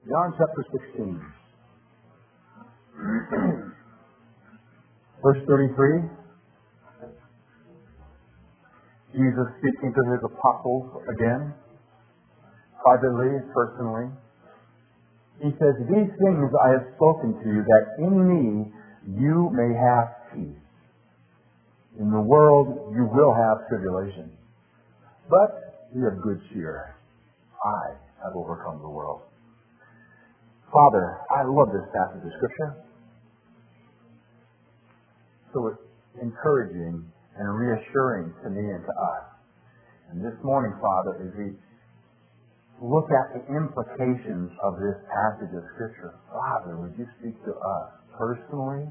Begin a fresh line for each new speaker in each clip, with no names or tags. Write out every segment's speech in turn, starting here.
John chapter 16. Verse 33. Jesus speaking to his apostles again, privately, personally. He says, "These things I have spoken to you, that in me you may have peace. In the world you will have tribulation. But be of good cheer. I have overcome the world." Father, I love this passage of Scripture. So it's encouraging and reassuring to me and to us. And this morning, Father, as we look at the implications of this passage of Scripture, Father, would you speak to us personally,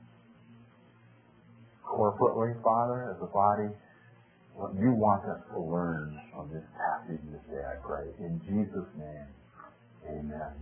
corporately, Father, as a body, what you want us to learn from this passage this day, I pray. In Jesus' name, amen.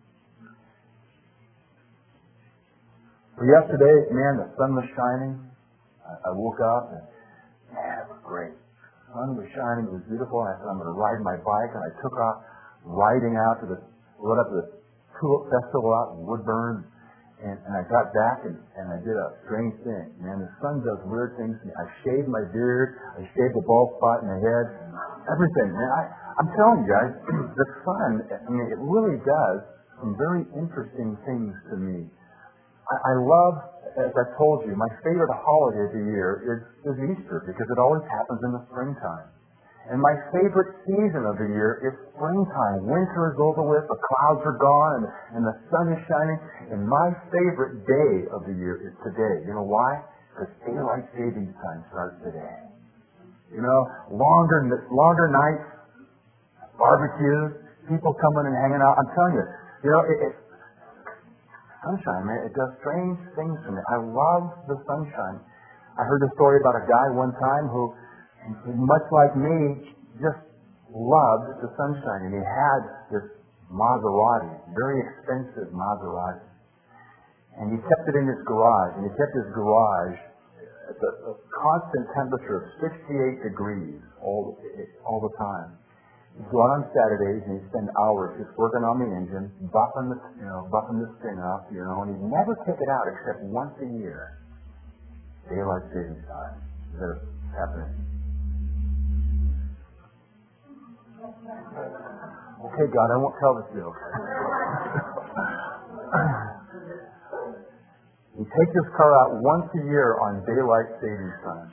Well, yesterday, man, the sun was shining. I woke up and, man, it was great. The sun was shining. It was beautiful. And I said, I'm going to ride my bike. And I took off riding out to rode up to the Tulip Festival out in Woodburn. And I got back and I did a strange thing. Man, the sun does weird things to me. I shaved my beard. I shaved the bald spot in my head. Everything, man. I'm telling you guys, the sun, I mean, it really does some very interesting things to me. I love, as I told you, my favorite holiday of the year is Easter because it always happens in the springtime. And my favorite season of the year is springtime. Winter is over with, the clouds are gone, and the sun is shining. And my favorite day of the year is today. You know why? Because daylight savings time starts today. You know, longer nights, barbecues, people coming and hanging out. I'm telling you, you know, sunshine, man, it does strange things to me. I love the sunshine. I heard a story about a guy one time who, much like me, just loved the sunshine. And he had this Maserati, very expensive Maserati. And he kept it in his garage. And he kept his garage at a constant temperature of 68 degrees all the time. He'd go out on Saturdays and he'd spend hours just working on the engine, buffing the thing up, and he'd never take it out except once a year. Daylight savings time. Is that happening? Okay, God, I won't tell the joke. He takes his car out once a year on daylight savings time,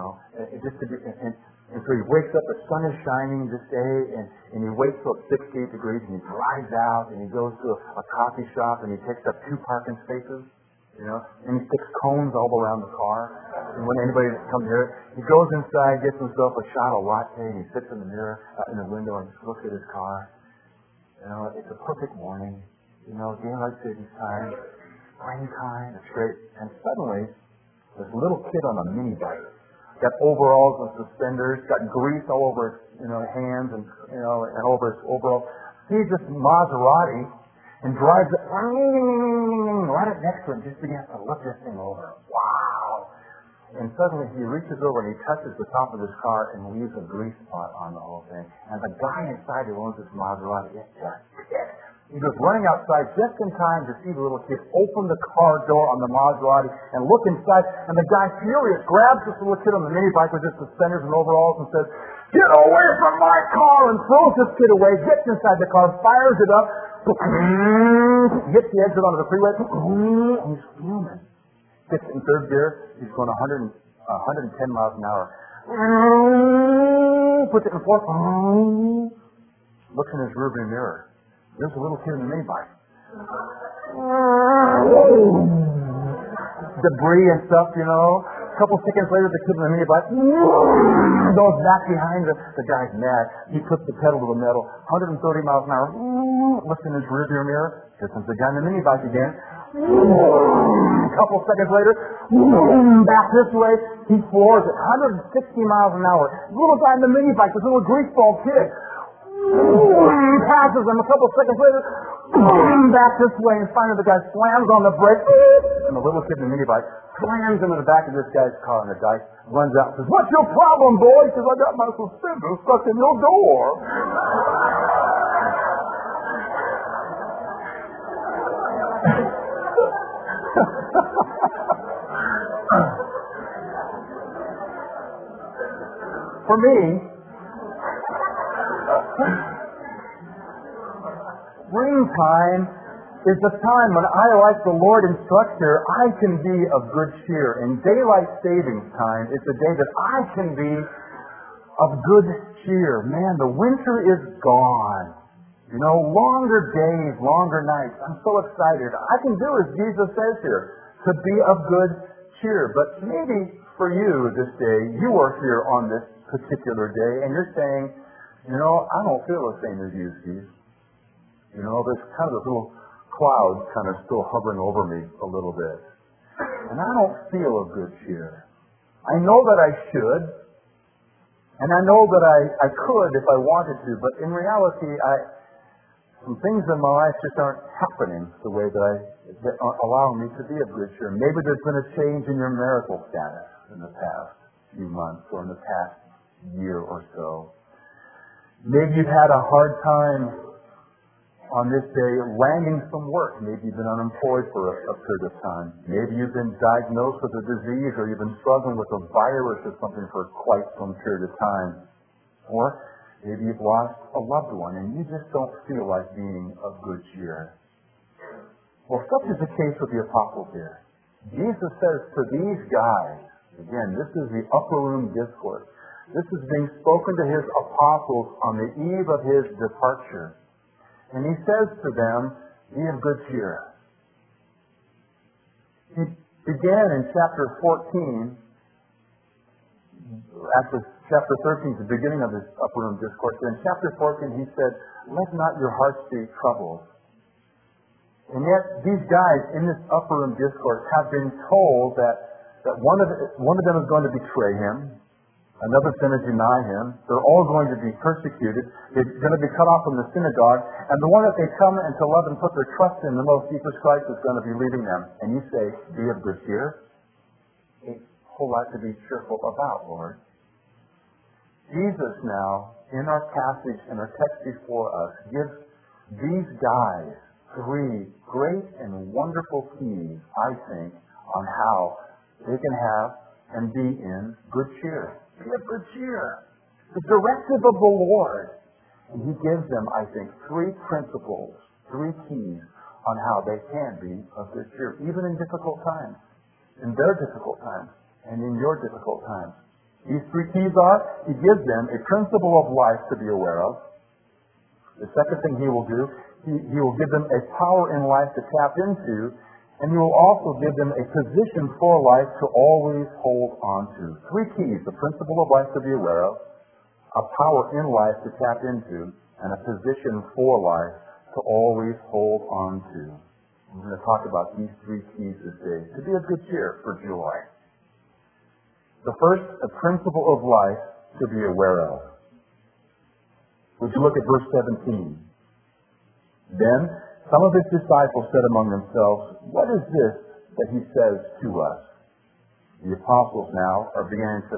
and so he wakes up, the sun is shining this day, and he waits till it's 68 degrees, and he drives out, and he goes to a coffee shop, and he takes up 2 parking spaces, and he sticks cones all around the car. And when anybody comes here, he goes inside, gets himself a shot of latte, and he sits in the mirror, in the window, and just looks at his car. It's a perfect morning, daylight savings time, springtime, it's great. And suddenly, this little kid on a mini bike, got overalls and suspenders, got grease all over his hands and over his overalls. Sees this Maserati and drives it right up next to him, just begins to look this thing over. Wow! And suddenly he reaches over and he touches the top of his car and leaves a grease spot on the whole thing. And the guy inside who owns this Maserati gets just pissed. He goes running outside just in time to see the little kid open the car door on the Maserati and look inside. And the guy, furious, grabs this little kid on the mini bike with his suspenders and overalls and says, "Get away from my car!" and throws this kid away, gets inside the car, fires it up, hits the exit onto the freeway, and he's fuming. Gets in third gear, he's going 110 miles an hour. Puts it in fourth, looks in his rearview mirror. There's a little kid in the mini bike. Debris and stuff, A couple seconds later, the kid in the mini bike goes back behind the guy's mad. He puts the pedal to the metal, 130 miles an hour, looks in his rearview mirror, here comes the guy in the mini bike again. A couple seconds later, back this way, he floors it, 160 miles an hour. The little guy in the mini bike, this little greaseball kid, passes him. A couple seconds later, back this way, and finally the guy slams on the brake, and the little kid in the mini bike slams into the back of this guy's car, and the guy runs out and says, "What's your problem, boy?" He says, "I got my suspenders stuck in your door." For me, springtime is the time when I, like the Lord instructs here, I can be of good cheer. And daylight savings time is the day that I can be of good cheer. Man, the winter is gone. You know, longer days, longer nights. I'm so excited. I can do as Jesus says here, to be of good cheer. But maybe for you this day, you are here on this particular day, and you're saying, you know, I don't feel the same as you, Steve. You know, there's kind of a little cloud kind of still hovering over me a little bit. And I don't feel of good cheer. I know that I should, and I know that I could if I wanted to, but in reality, some things in my life just aren't happening the way that aren't allowing me to be of good cheer. Maybe there's been a change in your marital status in the past few months or in the past year or so. Maybe you've had a hard time on this day landing some work. Maybe you've been unemployed for a period of time. Maybe you've been diagnosed with a disease, or you've been struggling with a virus or something for quite some period of time. Or maybe you've lost a loved one and you just don't feel like being of good cheer. Well, such is the case with the apostles here. Jesus says to these guys, again, this is the upper room discourse. This is being spoken to his apostles on the eve of his departure. And he says to them, be of good cheer. He began in chapter 14, after chapter 13 is the beginning of his upper room discourse. In chapter 14 he said, let not your hearts be troubled. And yet these guys in this upper room discourse have been told that one of them is going to betray him. Another is going to deny him. They're all going to be persecuted. They're going to be cut off from the synagogue. And the one that they come and to love and put their trust in, the most Jesus Christ, is going to be leaving them. And you say, be of good cheer. A whole lot to be cheerful about, Lord. Jesus now, in our passage, in our text before us, gives these guys three great and wonderful keys, I think, on how they can have and be in good cheer. Be of good cheer. The directive of the Lord. And he gives them, I think, three principles, three keys on how they can be of good cheer, even in difficult times, in their difficult times, and in your difficult times. These three keys are, he gives them a principle of life to be aware of. The second thing he will do, he will give them a power in life to tap into, and he will also give them a position for life to always hold on to. Three keys: the principle of life to be aware of, a power in life to tap into, and a position for life to always hold on to. We're going to talk about these three keys this day to be of good cheer, for joy. The first, a principle of life to be aware of. Would you look at verse 17? Then some of his disciples said among themselves, what is this that he says to us? The apostles now are beginning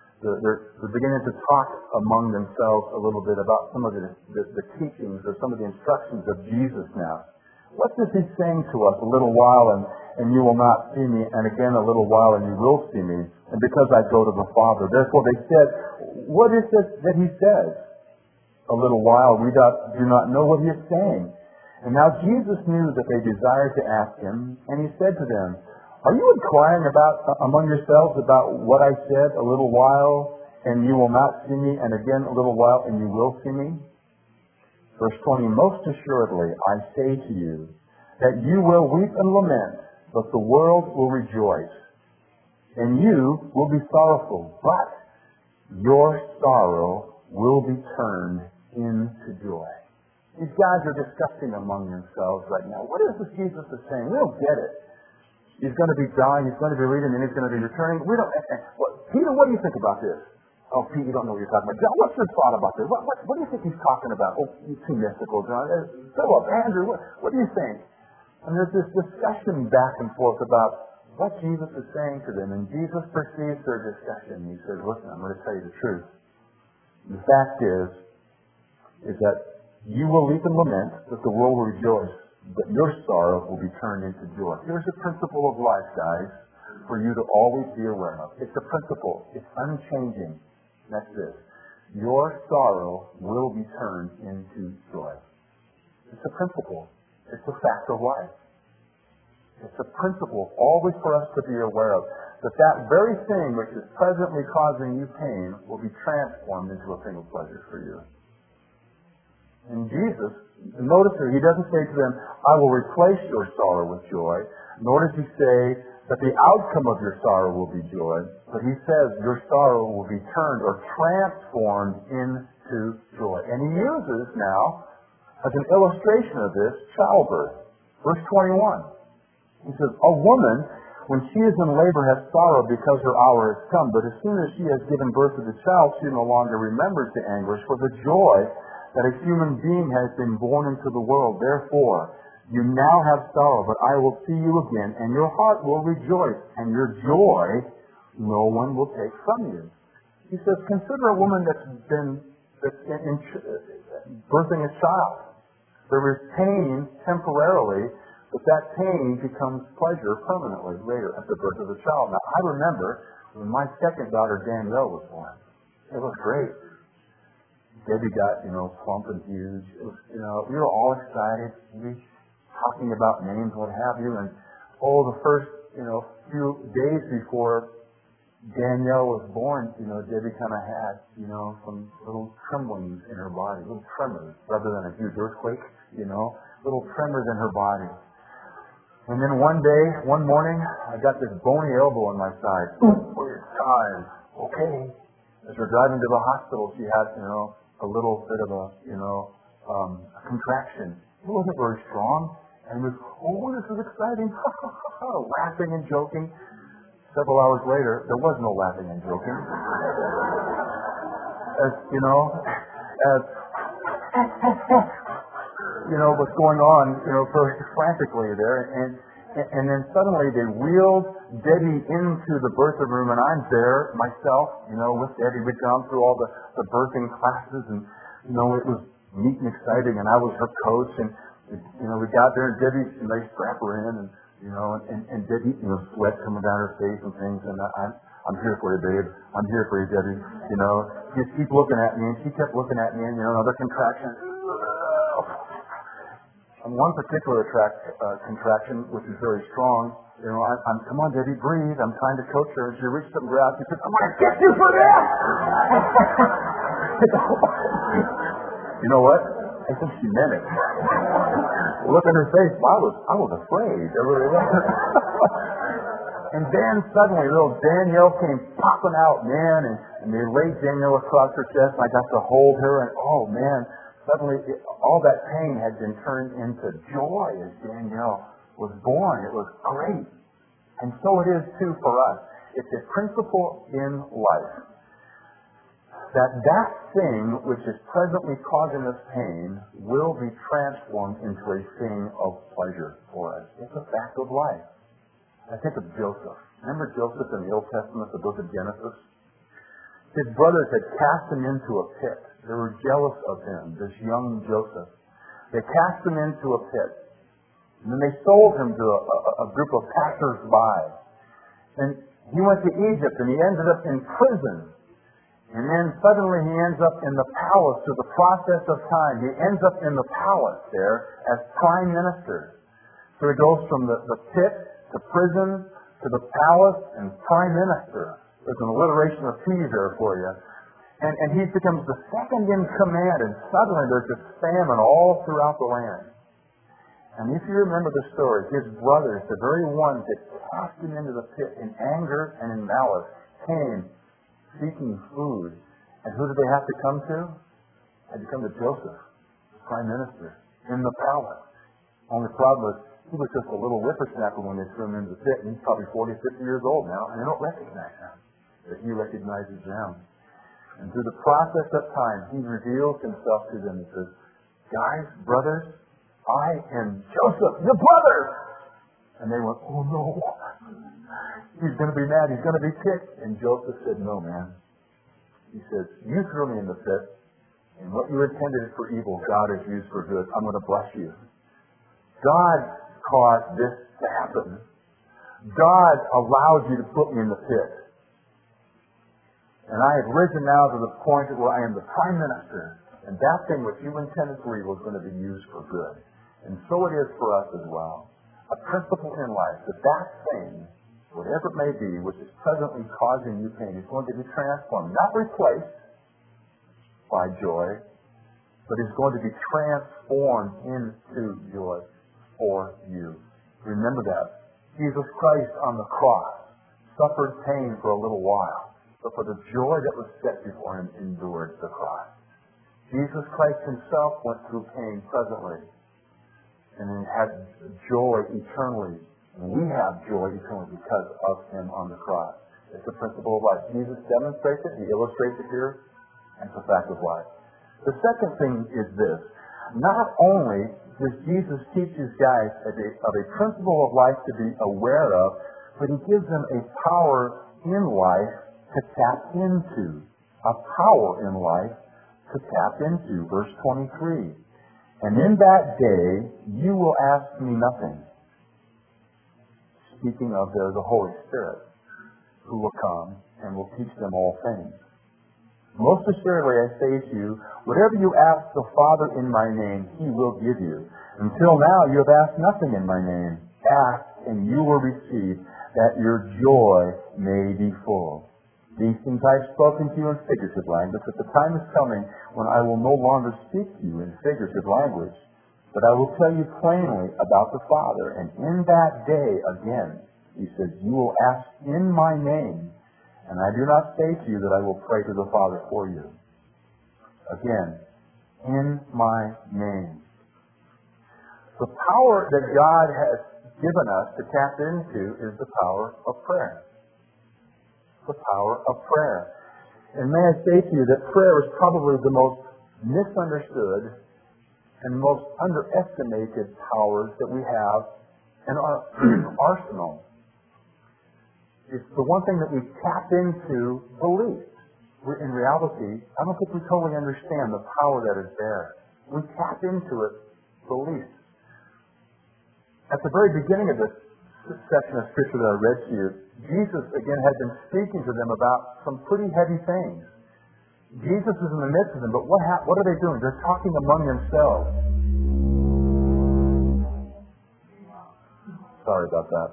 to talk among themselves a little bit about some of the teachings or some of the instructions of Jesus now. What is he saying to us? A little while and you will not see me, and again a little while and you will see me, and because I go to the Father. Therefore they said, what is it that he says? A little while we do not know what he is saying. And now Jesus knew that they desired to ask him, and he said to them, are you inquiring among yourselves about what I said, a little while, and you will not see me, and again a little while, and you will see me? Verse 20, most assuredly I say to you, that you will weep and lament, but the world will rejoice. And you will be sorrowful, but your sorrow will be turned into joy. These guys are discussing among themselves right now. What is this Jesus is saying? We don't get it. He's going to be dying, he's going to be leaving, and he's going to be returning. We don't. Peter, what do you think about this? Oh, Pete, you don't know what you're talking about. John, what's your thought about this? What do you think he's talking about? Oh, you're too mystical, John. Philip, Andrew, what do you think? And there's this discussion back and forth about what Jesus is saying to them. And Jesus perceives their discussion. He says, listen, I'm going to tell you the truth. The fact is that you will weep and lament, but the world will rejoice. But your sorrow will be turned into joy. Here's a principle of life, guys, for you to always be aware of. It's a principle. It's unchanging. That's this. your sorrow will be turned into joy. It's a principle. It's a fact of life. It's a principle always for us to be aware of, that very thing which is presently causing you pain will be transformed into a thing of pleasure for you. And Jesus, notice here, he doesn't say to them, I will replace your sorrow with joy, nor does he say that the outcome of your sorrow will be joy, but he says your sorrow will be turned or transformed into joy. And he uses now, as an illustration of this, childbirth. Verse 21. He says, a woman, when she is in labor, has sorrow because her hour has come, but as soon as she has given birth to the child, she no longer remembers the anguish for the joy that a human being has been born into the world. Therefore, you now have sorrow, but I will see you again, and your heart will rejoice, and your joy no one will take from you. He says, consider a woman that's birthing a child. There is pain temporarily, but that pain becomes pleasure permanently later at the birth of the child. Now, I remember when my second daughter, Danielle, was born. It was great. Debbie got, plump and huge. It was, we were all excited. We were talking about names, what have you. And, the first, few days before Danielle was born, Debbie kind of had, some little tremblings in her body, little tremors, rather than a huge earthquake, little tremors in her body. And then one morning, I got this bony elbow on my side. Weird time. Okay. As we're driving to the hospital, she had, a little bit of a contraction. It wasn't very strong. And we this is exciting. Laughing and joking. Several hours later, there was no laughing and joking. What's going on, very frantically there. And then suddenly they wheeled Debbie into the birthing room, and I'm there myself, with Debbie. We'd gone through all the birthing classes, and, it was neat and exciting, and I was her coach, and, we got there, and Debbie, they strap her in, and, and Debbie, sweat coming down her face and things, and I'm here for you, babe. I'm here for you, Debbie. Just keep looking at me, and she kept looking at me, and, another contraction. And one particular contraction, which is very strong, I'm, come on, Debbie, breathe. I'm trying to coach her. And she reached up and grabbed. She said, I'm going to get you for this! You know what? I think she meant it. Look at her face. I was afraid. I really was. And then suddenly, little Danielle came popping out, man, and they laid Danielle across her chest, and I got to hold her, and oh, man, suddenly all that pain had been turned into joy as Danielle was born. It was great. And so it is too for us. It's a principle in life that thing which is presently causing us pain will be transformed into a thing of pleasure for us. It's a fact of life. I think of Joseph. Remember Joseph in the Old Testament, the book of Genesis? His brothers had cast him into a pit. They were jealous of him, this young Joseph. They cast him into a pit. And then they sold him to a group of passers-by. And he went to Egypt, and he ended up in prison. And then suddenly he ends up in the palace through the process of time. He ends up in the palace there as prime minister. So he goes from the pit to prison to the palace and prime minister. There's an alliteration of T there for you. And he becomes the second in command, and suddenly there's this famine all throughout the land. And if you remember the story, his brothers, the very ones that cast him into the pit in anger and in malice, came seeking food. And who did they have to come to? They had to come to Joseph, the prime minister, in the palace. Only problem was, he was just a little whippersnapper when they threw him into the pit, and he's probably 40, 50 years old now, and they don't recognize him. But he recognizes them. And through the process of time, he reveals himself to them and says, guys, brothers, I am Joseph, your brother! And they went, oh no, he's going to be mad, he's going to be kicked. And Joseph said, no, man. He says, you threw me in the pit, and what you intended for evil, God has used for good. I'm going to bless you. God caused this to happen. God allowed you to put me in the pit. And I have risen now to the point where I am the Prime Minister, and that thing which you intended for evil is going to be used for good. And so it is for us as well. A principle in life that thing, whatever it may be, which is presently causing you pain, is going to be transformed, not replaced by joy, but is going to be transformed into joy for you. Remember that. Jesus Christ on the cross suffered pain for a little while, but for the joy that was set before him endured the cross. Jesus Christ himself went through pain presently and then had joy eternally. And we have joy eternally because of him on the cross. It's the principle of life. Jesus demonstrates it, he illustrates it here, and it's a fact of life. The second thing is this. Not only does Jesus teach his guys of a principle of life to be aware of, but he gives them a power in life to tap into. A power in life to tap into. Verse 23. And in that day you will ask me nothing. Speaking of the Holy Spirit, who will come and will teach them all things. Most assuredly I say to you, whatever you ask the Father in my name, he will give you. Until now you have asked nothing in my name. Ask and you will receive, that your joy may be full. These things I have spoken to you in figurative language, but the time is coming when I will no longer speak to you in figurative language, but I will tell you plainly about the Father. And in that day, again, he says, you will ask in my name, and I do not say to you that I will pray to the Father for you. Again, in my name. The power that God has given us to tap into is the power of prayer. The power of prayer. And may I say to you that prayer is probably the most misunderstood and most underestimated powers that we have in our arsenal. It's the one thing that we tap into belief. In reality, I don't think we totally understand the power that is there. We tap into it belief. At the very beginning of this section of Scripture that I read to you, Jesus, again, had been speaking to them about some pretty heavy things. Jesus is in the midst of them, but what are they doing? They're talking among themselves. Sorry about that.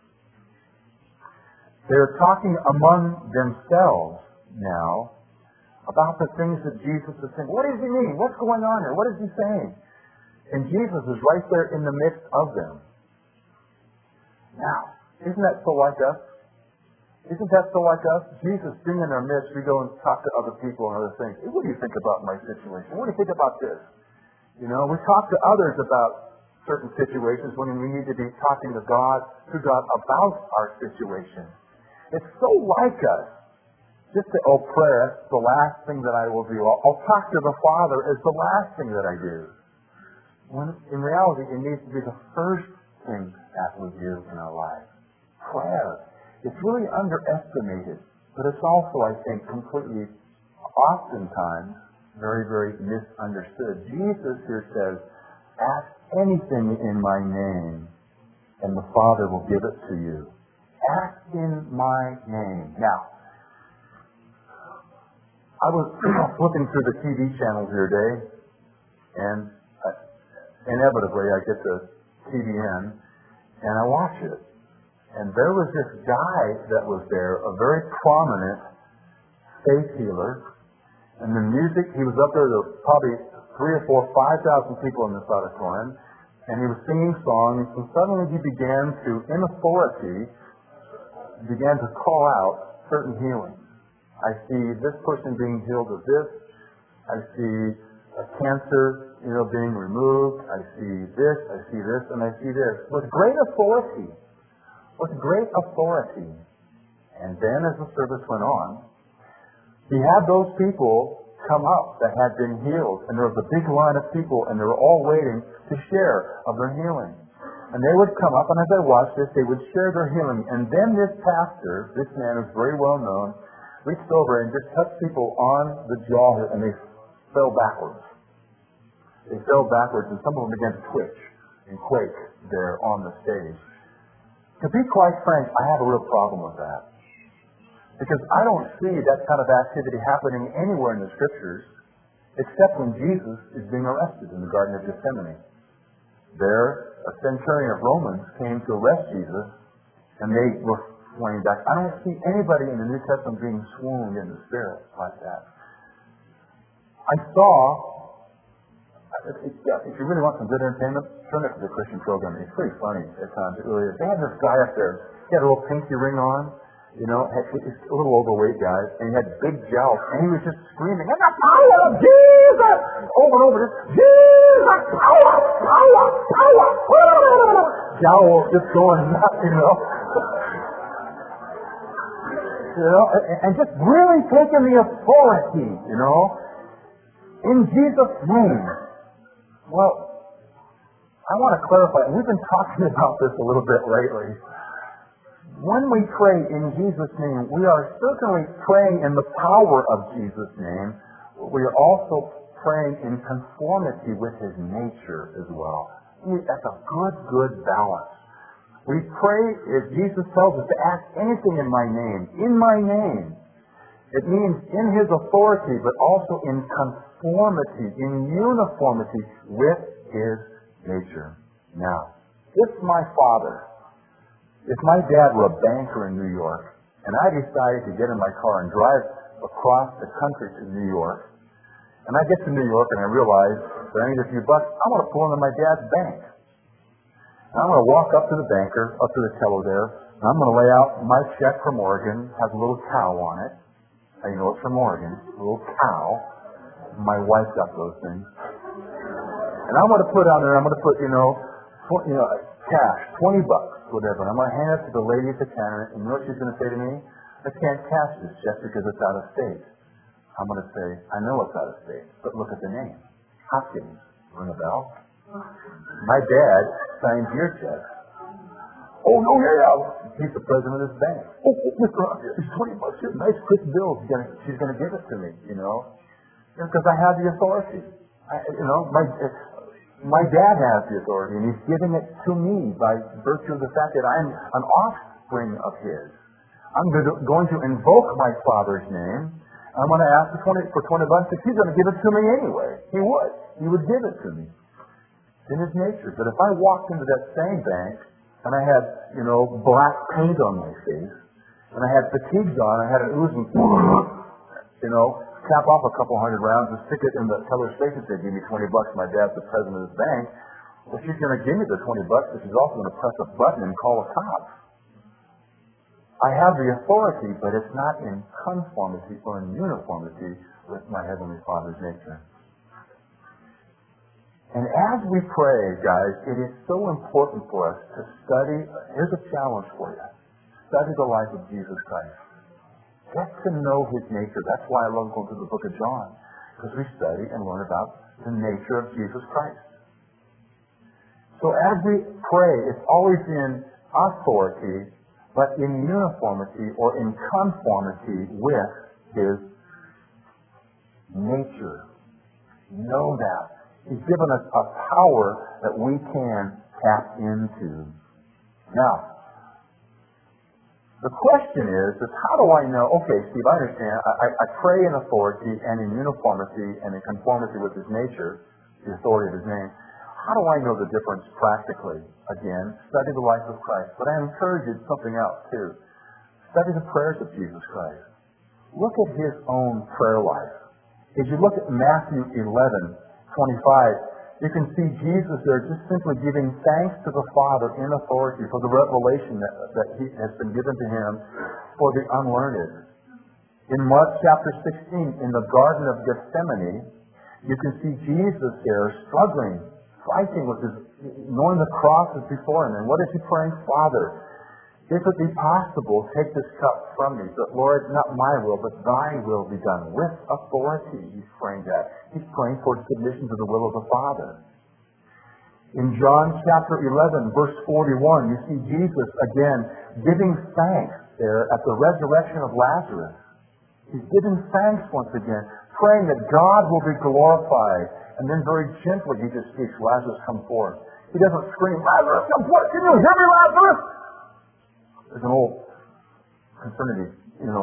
They're talking among themselves now about the things that Jesus is saying. What does he mean? What's going on here? What is he saying? And Jesus is right there in the midst of them. Now, isn't that so like us? Isn't that so like us? Jesus being in our midst, we go and talk to other people and other things. Hey, what do you think about my situation? What do you think about this? You know, we talk to others about certain situations when we need to be talking to God about our situation. It's so like us. Just to, prayer, that's the last thing that I will do. I'll talk to the Father as the last thing that I do. When in reality, it needs to be the first thing that we do in our life. Prayer. It's really underestimated, but it's also, I think, completely, oftentimes, very, very misunderstood. Jesus here says, ask anything in my name, and the Father will give it to you. Ask in my name. Now, I was flipping through the TV channels here today, and inevitably I get the TVN, and I watch it. And there was this guy that was there, a very prominent faith healer, and the music, he was up there were probably 3,000 or 4,000, 5,000 people in this auditorium, and he was singing songs, and suddenly he began to, in authority, began to call out certain healings. I see this person being healed of this. I see a cancer, being removed. I see this, and I see this. With great authority. With great authority. And then as the service went on, he had those people come up that had been healed. And there was a big line of people, and they were all waiting to share of their healing. And they would come up, and as I watched this, they would share their healing. And then this pastor, this man who's very well known, reached over and just touched people on the jaw, and they fell backwards. They fell backwards, and some of them began to twitch and quake there on the stage. To be quite frank, I have a real problem with that. Because I don't see that kind of activity happening anywhere in the Scriptures except when Jesus is being arrested in the Garden of Gethsemane. There, a centurion of Romans came to arrest Jesus, and they were flying back. I don't see anybody in the New Testament being swooned in the Spirit like that. I saw, if you really want some good entertainment, turn it to the Christian program. It's pretty funny at times. It really is. They had this guy up there. He had a little pinky ring on. He's a little overweight guy, and he had big jowls, and he was just screaming, "In the power of Jesus!" Over and over, Jesus! Power! Power! Power! Jowl just going nuts, and just really taking the authority, in Jesus' name. Well, I want to clarify, we've been talking about this a little bit lately. When we pray in Jesus' name, we are certainly praying in the power of Jesus' name. We are also praying in conformity with His nature as well. That's a good balance. We pray, as Jesus tells us, to ask anything in my name. In my name. It means in His authority, but also in conformity, in uniformity with His nature. Now, if my father, if my dad were a banker in New York, and I decided to get in my car and drive across the country to New York, and I get to New York and I realize that I need a few bucks, I'm going to pull into my dad's bank. And I'm going to walk up to the banker, up to the teller there, and I'm going to lay out my check from Oregon, has a little cow on it. How you know it's from Oregon? A little cow. My wife got those things. And I'm going to put on there, I'm going to put, cash, $20, whatever. And I'm going to hand it to the lady at the counter, and you know what she's going to say to me? I can't cash this check because it's out of state. I'm going to say, I know it's out of state, but look at the name. Hopkins. Ring a bell? My dad signed your check. Oh, no, yeah. He's the president of this bank. Oh, Mr. Hopkins, it's $20 here. Nice quick bill. She's going to give it to me, because I have the authority. My dad has the authority, and He's giving it to me by virtue of the fact that I'm an offspring of His. I'm going to invoke my Father's name. I'm going to ask for $20 if He's going to give it to me anyway. He would. He would give it to me. It's in His nature. But if I walked into that same bank, and I had, black paint on my face, and I had fatigues on, I had an oozing, cap off a couple hundred rounds and stick it in the teller's face and say, give me $20, my dad's the president of this bank. Well, she's going to give me the $20, but she's also going to press a button and call a cop. I have the authority, but it's not in conformity or in uniformity with my Heavenly Father's nature. And as we pray, guys, it is so important for us to study. Here's a challenge for you. Study the life of Jesus Christ. Get to know His nature. That's why I love going to the book of John, because we study and learn about the nature of Jesus Christ. So as we pray, it's always in authority, but in uniformity or in conformity with His nature. Know that. He's given us a power that we can tap into. Now, the question is how do I know, okay, Steve, I understand. I pray in authority and in uniformity and in conformity with His nature, the authority of His name. How do I know the difference practically? Again, study the life of Christ. But I encourage you to something else too. Study the prayers of Jesus Christ. Look at His own prayer life. As you look at Matthew 11:25, you can see Jesus there just simply giving thanks to the Father in authority for the revelation that He has been given to Him for the unlearned. In Mark chapter 16, in the Garden of Gethsemane, you can see Jesus there struggling, fighting with knowing the cross is before Him. And what is He praying? Father, if it be possible, take this cup from me. But Lord, not my will, but Thy will be done. With authority, He's praying that. He's praying for submission to the will of the Father. In John chapter 11, verse 41, you see Jesus again giving thanks there at the resurrection of Lazarus. He's giving thanks once again, praying that God will be glorified. And then very gently He just speaks, Lazarus, come forth. He doesn't scream, Lazarus, come forth. Can you hear me, Lazarus? There's an old concerning,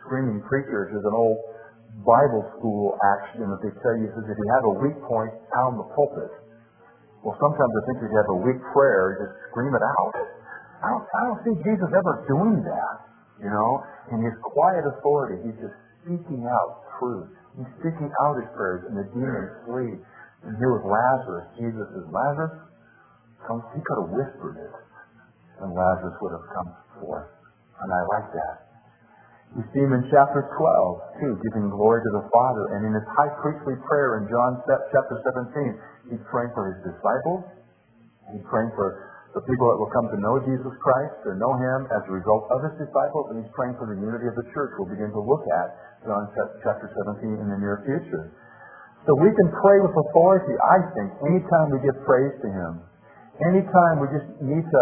screaming preachers. There's an old Bible school action that they tell you, says if you have a weak point, pound the pulpit. Well, sometimes I think if you have a weak prayer, just scream it out. I don't see Jesus ever doing that, you know. In his quiet authority, he's just speaking out truth. He's speaking out his prayers, and the demons flee. And here with Lazarus, Jesus says, Lazarus, come. He could have whispered it, and Lazarus would have come forth. And I like that. You see him in chapter 12, too, giving glory to the Father. And in his high priestly prayer in John chapter 17, he's praying for his disciples. He's praying for the people that will come to know Jesus Christ or know him as a result of his disciples. And he's praying for the unity of the church. We'll begin to look at John chapter 17 in the near future. So we can pray with authority, I think, anytime we give praise to him. Anytime we just need to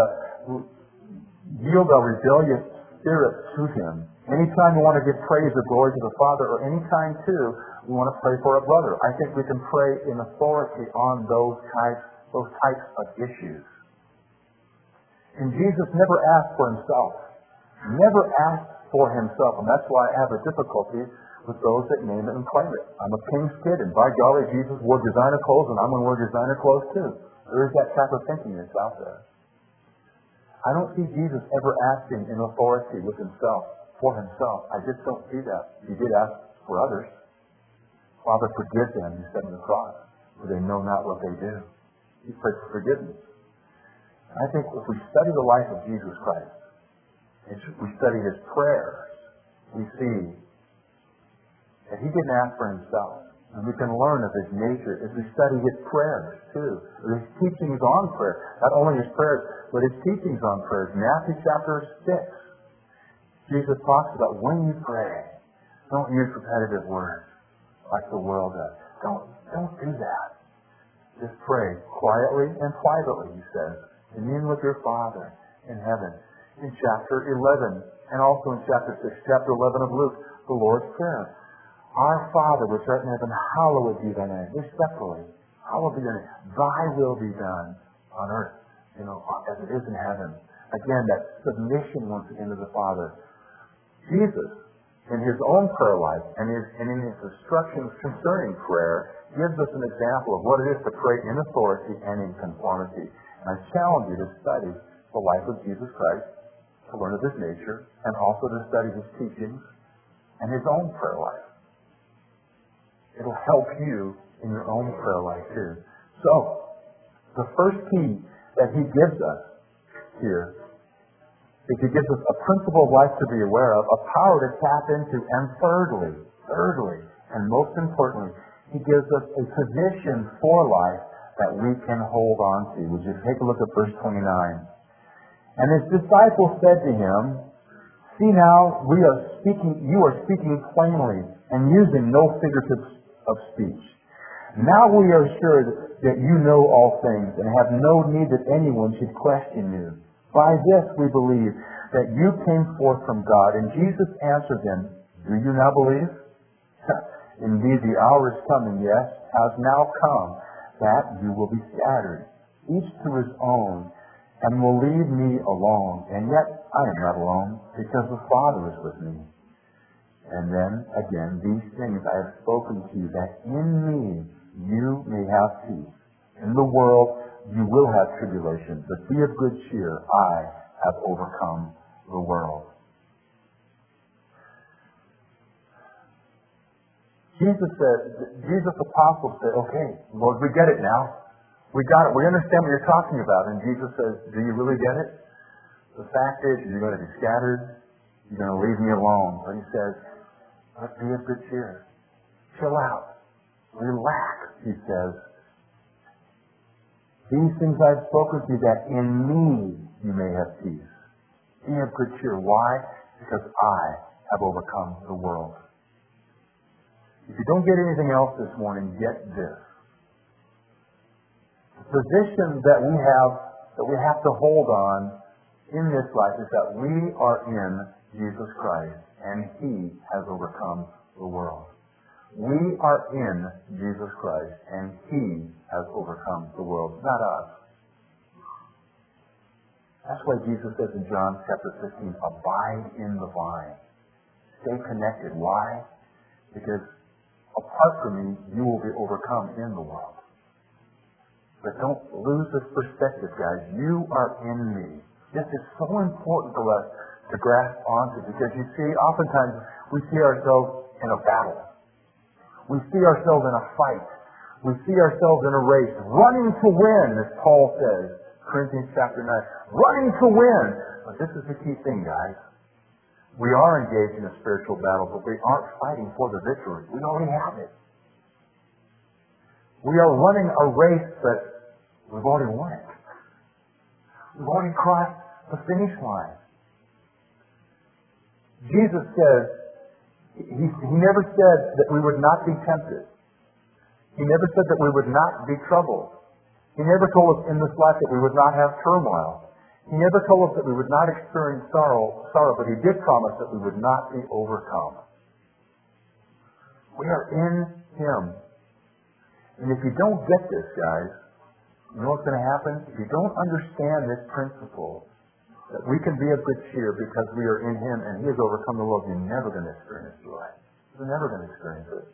yield our rebellious spirit to him. Anytime we want to give praise or glory to the Father, or anytime, too, we want to pray for a brother. I think we can pray in authority on those types of issues. And Jesus never asked for himself. Never asked for himself. And that's why I have a difficulty with those that name it and claim it. I'm a king's kid, and by golly, Jesus wore designer clothes, and I'm going to wear designer clothes, too. There is that type of thinking that's out there. I don't see Jesus ever acting in authority with himself, for himself. I just don't see that. He did ask for others. Father, forgive them, he said on the cross, for they know not what they do. He prayed for forgiveness. And I think if we study the life of Jesus Christ, if we study his prayers, we see that he didn't ask for himself. And we can learn of his nature as we study his prayers, too. His teachings on prayer. Not only his prayers, but his teachings on prayers. Matthew chapter 6. Jesus talks about when you pray, don't use repetitive words like the world does. Don't do that. Just pray quietly and privately, he says. Commune with your Father in heaven. In chapter 11, and also in chapter 6, chapter 11 of Luke, the Lord's Prayer. Our Father, which art in heaven, hallowed be thy name. Respectfully, hallowed be thy name. Thy will be done on earth, as it is in heaven. Again, that submission once again to the Father. Jesus, in his own prayer life and in his instructions concerning prayer, gives us an example of what it is to pray in authority and in conformity. And I challenge you to study the life of Jesus Christ, to learn of his nature, and also to study his teachings and his own prayer life. It'll help you in your own prayer life too. So, the first key that he gives us here is he gives us a principle of life to be aware of, a power to tap into, and thirdly, and most importantly, he gives us a position for life that we can hold on to. Would you take a look at verse 29? And his disciples said to him, see now, you are speaking plainly and using no figurative of speech. Now we are sure that you know all things and have no need that anyone should question you. By this we believe that you came forth from God. And Jesus answered them, do you now believe? Indeed, the hour is coming, yes, has now come, that you will be scattered, each to his own, and will leave me alone. And yet I am not alone, because the Father is with me. And then, again, these things I have spoken to you, that in me you may have peace. In the world you will have tribulation, but be of good cheer. I have overcome the world. Jesus' apostles said, okay, Lord, we get it now. We got it. We understand what you're talking about. And Jesus says, do you really get it? The fact is, you're going to be scattered. You're going to leave me alone. But he says, but be of good cheer. Chill out. Relax, he says. These things I've spoken to you, that in me you may have peace. Be of good cheer. Why? Because I have overcome the world. If you don't get anything else this morning, get this. The position that we have to hold on in this life is that we are in Jesus Christ, and he has overcome the world. We are in Jesus Christ, and he has overcome the world, not us. That's why Jesus says in John chapter 15, abide in the vine. stay connected. Why? Because apart from me, you will be overcome in the world. But don't lose this perspective, guys. You are in me. This is so important for us to grasp onto, because you see, oftentimes we see ourselves in a battle. We see ourselves in a fight. We see ourselves in a race, running to win, as Paul says, Corinthians chapter 9. Running to win. But this is the key thing, guys. We are engaged in a spiritual battle, but we aren't fighting for the victory. We already have it. We are running a race, but we've already won it. We've already crossed the finish line. Jesus says, He never said that we would not be tempted. He never said that we would not be troubled. He never told us in this life that we would not have turmoil. He never told us that we would not experience sorrow, but He did promise that we would not be overcome. We are in Him. And if you don't get this, guys, you know what's going to happen? If you don't understand this principle, that we can be of good cheer because we are in Him and He has overcome the world, you're never going to experience joy. You're never going to experience it.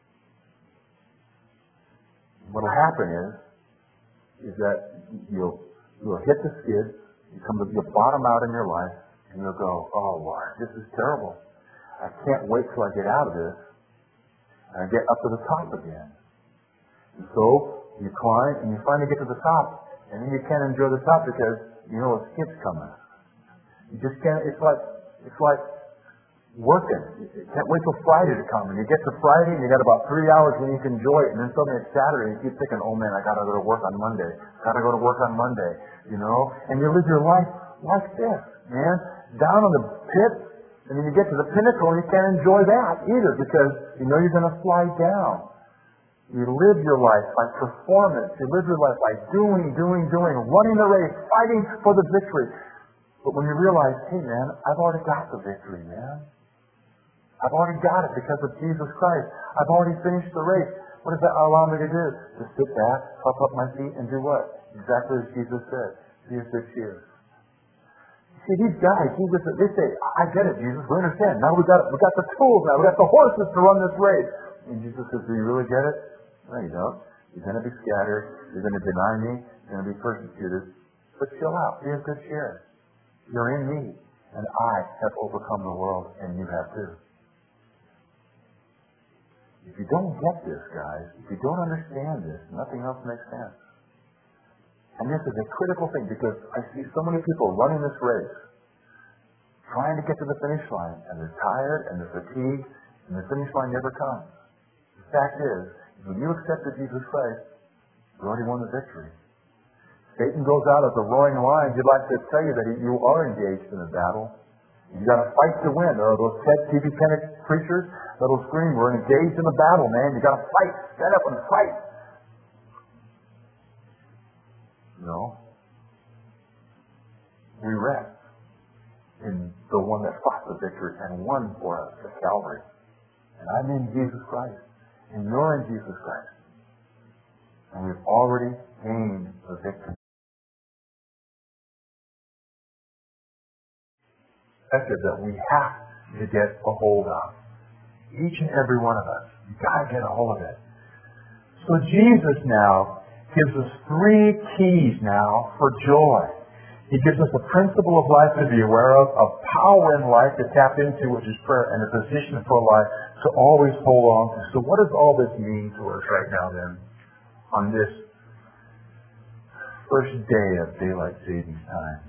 What will happen is that you'll hit the skids, you'll bottom out in your life, and you'll go, oh Lord, this is terrible. I can't wait till I get out of this and I get up to the top again. And so you climb and you finally get to the top, and then you can't enjoy the top because you know a skid's coming. You just can't. It's like working. You can't wait till Friday to come, and you get to Friday and you got about 3 hours when you can enjoy it, and then suddenly it's Saturday and you keep thinking, oh man, I got to go to work on Monday. Got to go to work on Monday. You know, and you live your life like this, man, down in the pit, and then you get to the pinnacle and you can't enjoy that either because you know you're going to slide down. You live your life by performance. You live your life by doing, running the race, fighting for the victory. But when you realize, hey man, I've already got the victory, man. I've already got it because of Jesus Christ. I've already finished the race. What does that allow me to do? To sit back, puff up my feet, and do what? Exactly as Jesus said. Be of good cheer. See, these guys, Jesus, they say, I get it, Jesus. We understand. Now we got the tools now. We got the horses to run this race. And Jesus says, do you really get it? No, you don't. You're going to be scattered. You're going to deny me. You're going to be persecuted. But chill out. Be of good cheer. You're in me. And I have overcome the world, and you have too. If you don't get this, guys, if you don't understand this, nothing else makes sense. And this is a critical thing because I see so many people running this race, trying to get to the finish line, and they're tired and they're fatigued, and the finish line never comes. The fact is, when you accepted Jesus Christ, you already won the victory. Satan goes out as a roaring lion. He'd like to tell you that you are engaged in a battle. You've got to fight to win. There are those TV preachers that'll scream, we're engaged in a battle, man. You've got to fight. Stand up and fight. No. We rest in the one that fought the victory and won for us at Calvary. And I'm in Jesus Christ. And you're in Jesus Christ. And we've already gained the victory. That we have to get a hold of. Each and every one of us. You've got to get a hold of it. So Jesus now gives us 3 keys now for joy. He gives us a principle of life to be aware of, a power in life to tap into, which is prayer, and a position for life to always hold on to. So what does all this mean to us right now then, on this first day of daylight savings time?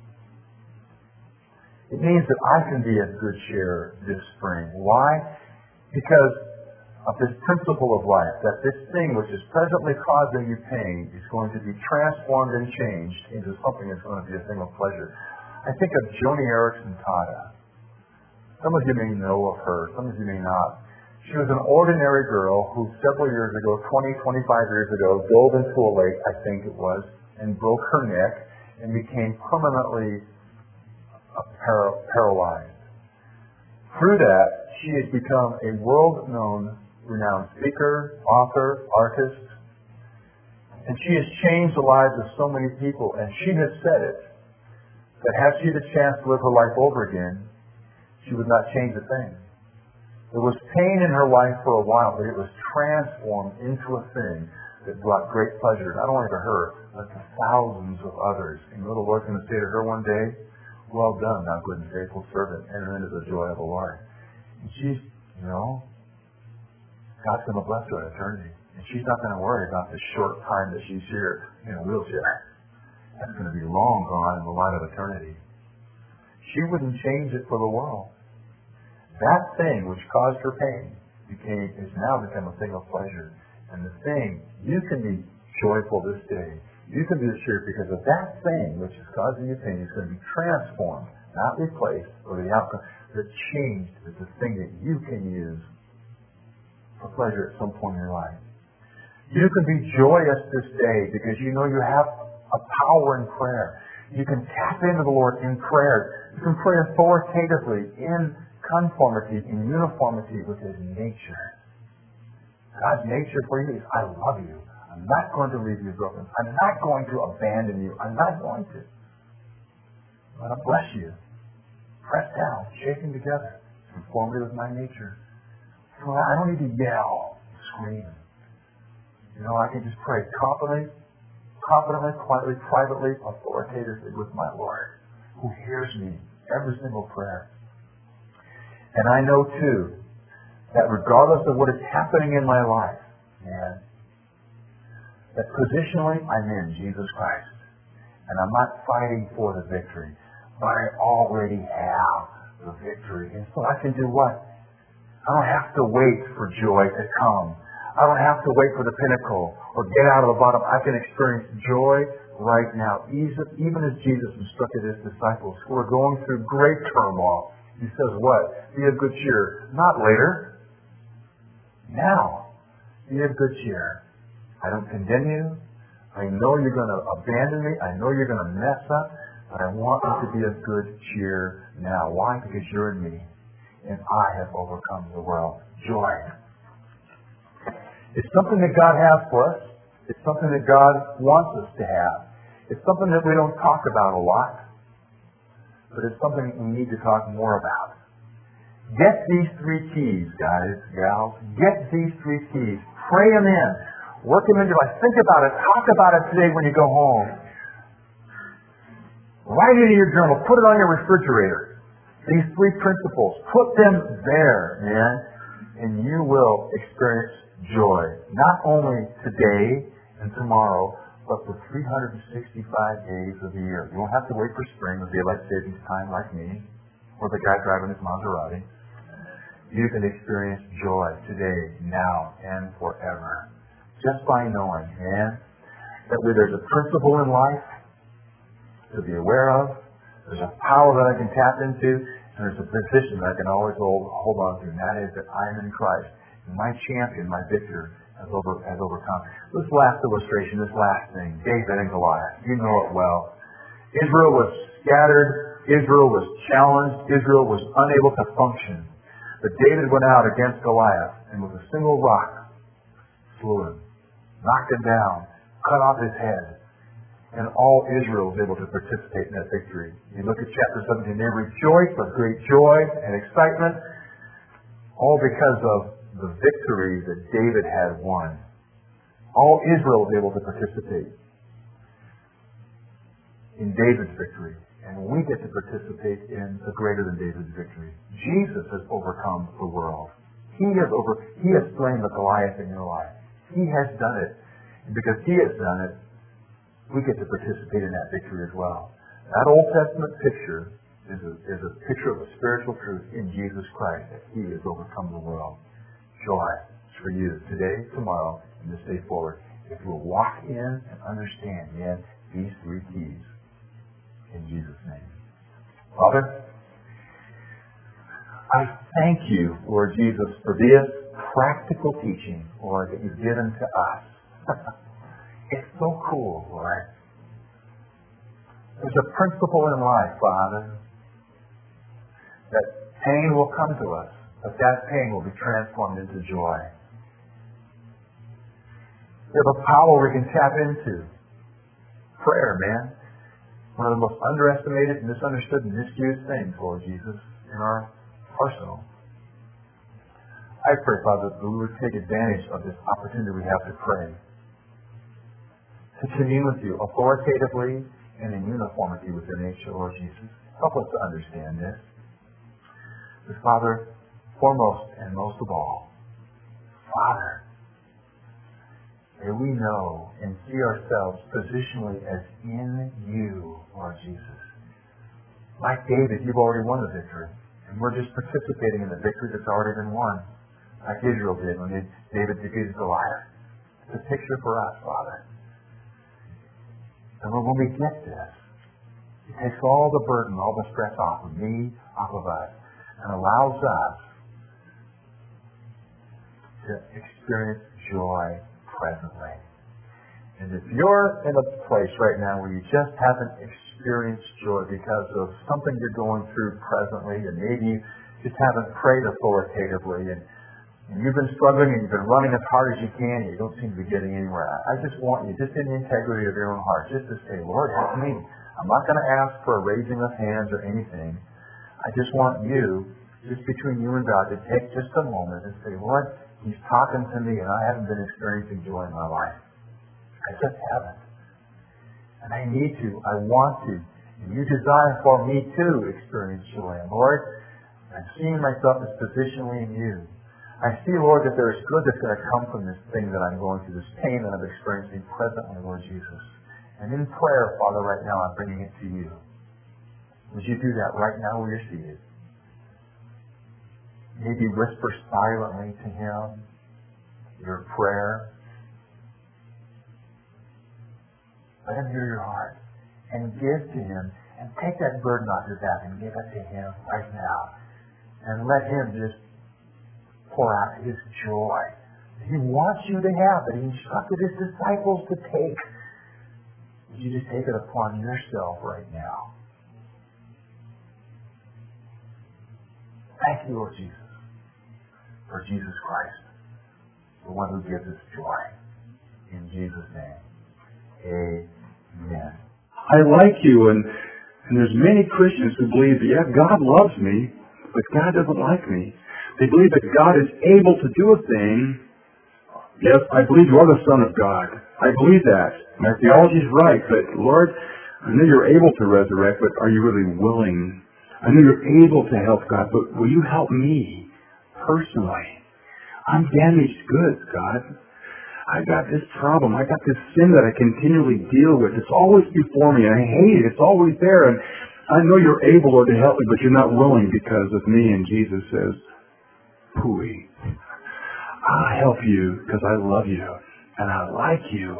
It means that I can be of good cheer this spring. Why? Because of this principle of life, that this thing which is presently causing you pain is going to be transformed and changed into something that's going to be a thing of pleasure. I think of Joni Eareckson Tada. Some of you may know of her, some of you may not. She was an ordinary girl who several years ago, 25 years ago, dove into a lake, I think it was, and broke her neck and became permanently paralyzed. Through that, she has become a world-known, renowned speaker, author, artist, and she has changed the lives of so many people. And she has said it, that had she the chance to live her life over again, she would not change a thing. There was pain in her life for a while, but it was transformed into a thing that brought great pleasure, not only to her, but to thousands of others. And the Lord's going to say to her one day, well done, thou good and faithful servant, enter into the joy of the Lord. And she's, God's going to bless her in eternity. And she's not going to worry about the short time that she's here in a wheelchair. That's going to be long gone in the light of eternity. She wouldn't change it for the world. That thing which caused her pain has now become a thing of pleasure. And the thing, you can be joyful this day. You can be assured because of that thing which is causing you pain is going to be transformed, not replaced, or the outcome that changed is the thing that you can use for pleasure at some point in your life. You can be joyous this day because you know you have a power in prayer. You can tap into the Lord in prayer. You can pray authoritatively in conformity, in uniformity with His nature. God's nature for you is, I love you. I'm not going to leave you broken. I'm not going to abandon you. I'm not going to. I'm going to bless you. Press down, shaking together, conformity with my nature. So I don't need to yell, scream. I can just pray confidently, quietly, privately, authoritatively with my Lord, who hears me every single prayer. And I know, too, that regardless of what is happening in my life, that positionally I'm in Jesus Christ. And I'm not fighting for the victory, but I already have the victory. And so I can do what? I don't have to wait for joy to come. I don't have to wait for the pinnacle or get out of the bottom. I can experience joy right now, even as Jesus instructed His disciples who are going through great turmoil. He says what? Be of good cheer. Not later. Now. Be of good cheer. I don't condemn you. I know you're going to abandon me. I know you're going to mess up. But I want you to be of good cheer now. Why? Because you're in me. And I have overcome the world. Joy. It's something that God has for us. It's something that God wants us to have. It's something that we don't talk about a lot. But it's something we need to talk more about. Get these 3 keys, guys, gals. Get these 3 keys. Pray them in. Work them into life. Think about it. Talk about it today when you go home. Write it in your journal. Put it on your refrigerator. These 3 principles. Put them there, man. And you will experience joy. Not only today and tomorrow, but for 365 days of the year. You won't have to wait for spring or daylight savings time like me, or the guy driving his Maserati. You can experience joy today, now, and forever. Just by knowing, that there's a principle in life to be aware of, there's a power that I can tap into, and there's a position that I can always hold on to, and that is that I am in Christ. And my champion, my victor, has overcome. This last illustration, this last thing, David and Goliath. You know it well. Israel was scattered. Israel was challenged. Israel was unable to function. But David went out against Goliath and with a single rock slew him, knocked him down, cut off his head. And all Israel was able to participate in that victory. You look at chapter 17, they rejoiced with great joy and excitement, all because of the victory that David had won. All Israel was able to participate in David's victory. And we get to participate in a greater than David's victory. Jesus has overcome the world. He has slain the Goliath in your life. He has done it. And because He has done it, we get to participate in that victory as well. That Old Testament picture is a picture of a spiritual truth in Jesus Christ, that He has overcome the world. Joy is for you today, tomorrow, and this day forward. If you'll walk in and understand, these 3 keys in Jesus' name. Father, I thank you, Lord Jesus, for this practical teaching, Lord, that you've given to us. It's so cool, Lord. There's a principle in life, Father, that pain will come to us, but that pain will be transformed into joy. We have a power we can tap into. Prayer, man. One of the most underestimated, misunderstood, and misused things, Lord Jesus, in our arsenal. I pray, Father, that we would take advantage of this opportunity we have to pray, to commune with you authoritatively and in uniformity with your nature, Lord Jesus. Help us to understand this. But Father, foremost and most of all, Father, may we know and see ourselves positionally as in you, Lord Jesus. Like David, you've already won the victory, and we're just participating in the victory that's already been won, like Israel did when David defeated Goliath. It's a picture for us, Father. And when we get this, it takes all the burden, all the stress off of me, off of us, and allows us to experience joy presently. And if you're in a place right now where you just haven't experienced joy because of something you're going through presently, and maybe you just haven't prayed authoritatively, and you've been struggling and you've been running as hard as you can and you don't seem to be getting anywhere, I just want you, just in the integrity of your own heart, just to say, Lord, help me. I'm not going to ask for a raising of hands or anything. I just want you, just between you and God, to take just a moment and say, Lord, He's talking to me and I haven't been experiencing joy in my life. I just haven't. And I need to. I want to. And you desire for me to experience joy. And Lord, I'm seeing myself as positionally in you. I see, Lord, that there is good that's going to come from this thing that I'm going through, this pain that I'm experiencing presently, Lord Jesus. And in prayer, Father, right now, I'm bringing it to you. Would you do that right now where you're seated? Maybe whisper silently to Him your prayer. Let Him hear your heart. And give to Him. And take that burden off your back and give it to Him right now. And let Him just pour out His joy. He wants you to have it. He instructed His disciples to take. Would you just take it upon yourself right now? Thank you, Lord Jesus, for Jesus Christ, the one who gives us joy. In Jesus' name, amen.
I like you, and there's many Christians who believe that, yeah, God loves me, but God doesn't like me. They believe that God is able to do a thing. Yes, I believe you are the Son of God. I believe that. My theology is right, but Lord, I know you're able to resurrect, but are you really willing? I know you're able to help, God, but will you help me personally? I'm damaged goods, God. I got this problem. I got this sin that I continually deal with. It's always before me, and I hate it. It's always there, and I know you're able, Lord, to help me, but you're not willing because of me. And Jesus says, "Pooey, I'll help you because I love you and I like you.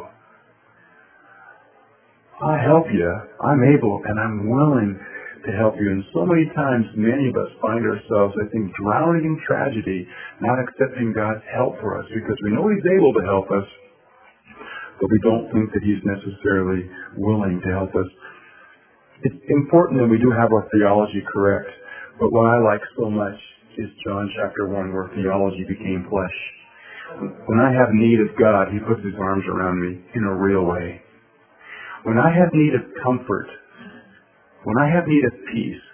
I'll help you. I'm able and I'm willing to help you." And so many times, many of us find ourselves, I think, drowning in tragedy, not accepting God's help for us because we know He's able to help us, but we don't think that He's necessarily willing to help us. It's important that we do have our theology correct, but what I like so much is John chapter 1, where theology became flesh. When I have need of God, He puts His arms around me in a real way. When I have need of comfort, when I have need of peace,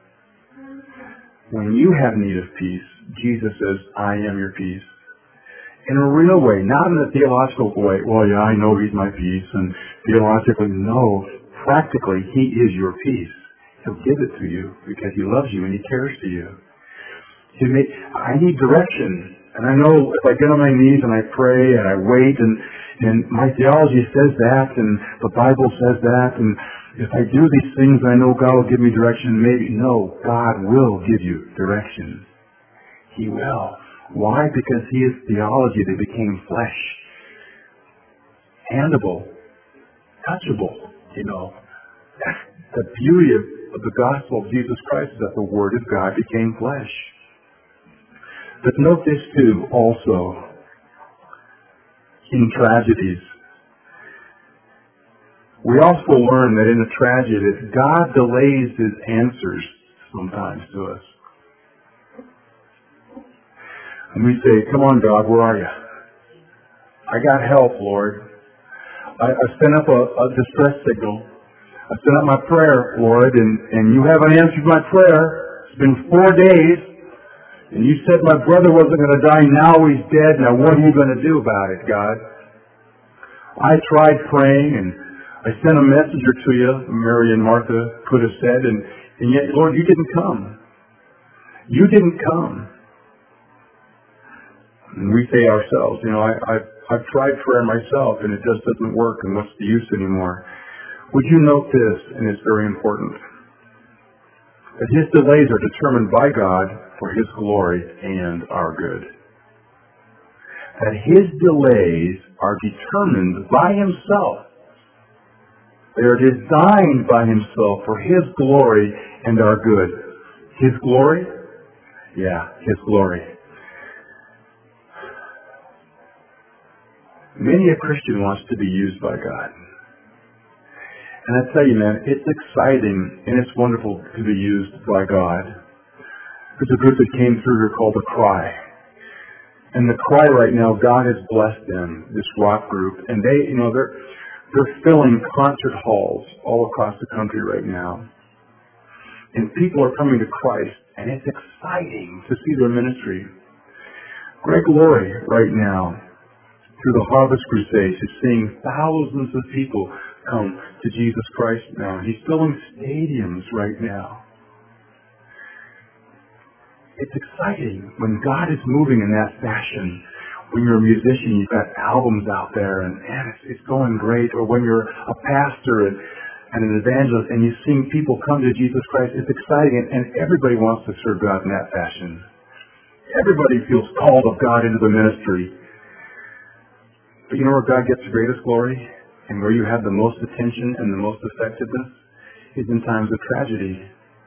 when you have need of peace, Jesus says, "I am your peace." In a real way, not in a theological way, well, yeah, I know He's my peace, and theologically, no. Practically, He is your peace. He'll give it to you because He loves you and He cares for you. I need direction. And I know if I get on my knees and I pray and I wait and my theology says that and the Bible says that, and if I do these things I know God will give me direction. Maybe. No, God will give you direction. He will. Why? Because He is theology that became flesh. Handable. Touchable. That's the beauty of the gospel of Jesus Christ, is that the Word of God became flesh. But note this too, also, in tragedies. We also learn that in a tragedy, God delays His answers sometimes to us. And we say, "Come on, God, where are you? I got help, Lord. I sent up a distress signal. I sent up my prayer, Lord, and you haven't answered my prayer. It's been 4 days. And you said my brother wasn't going to die, now he's dead. Now what are you going to do about it, God? I tried praying, and I sent a messenger to you, Mary and Martha could have said, and yet, Lord, you didn't come. You didn't come. And we say ourselves, I've tried prayer myself, and it just doesn't work, and what's the use anymore? Would you note this, and it's very important, that his delays are determined by God for his glory and our good. That his delays are determined by himself. They are designed by himself for his glory and our good. His glory? Yeah, his glory. Many a Christian wants to be used by God. And I tell you, man, it's exciting and it's wonderful to be used by God. There's a group that came through here called The Cry. And The Cry right now, God has blessed them, this rock group. And they're filling concert halls all across the country right now. And people are coming to Christ, and it's exciting to see their ministry. Greg Laurie right now, through the Harvest Crusade, is seeing thousands of people come to Jesus Christ now. He's filling stadiums right now. It's exciting when God is moving in that fashion. When you're a musician, you've got albums out there, and it's going great. Or when you're a pastor and an evangelist, and you're seeing people come to Jesus Christ, it's exciting, and everybody wants to serve God in that fashion. Everybody feels called of God into the ministry. But you know where God gets the greatest glory? And where you have the most attention and the most effectiveness? Is in times of tragedy.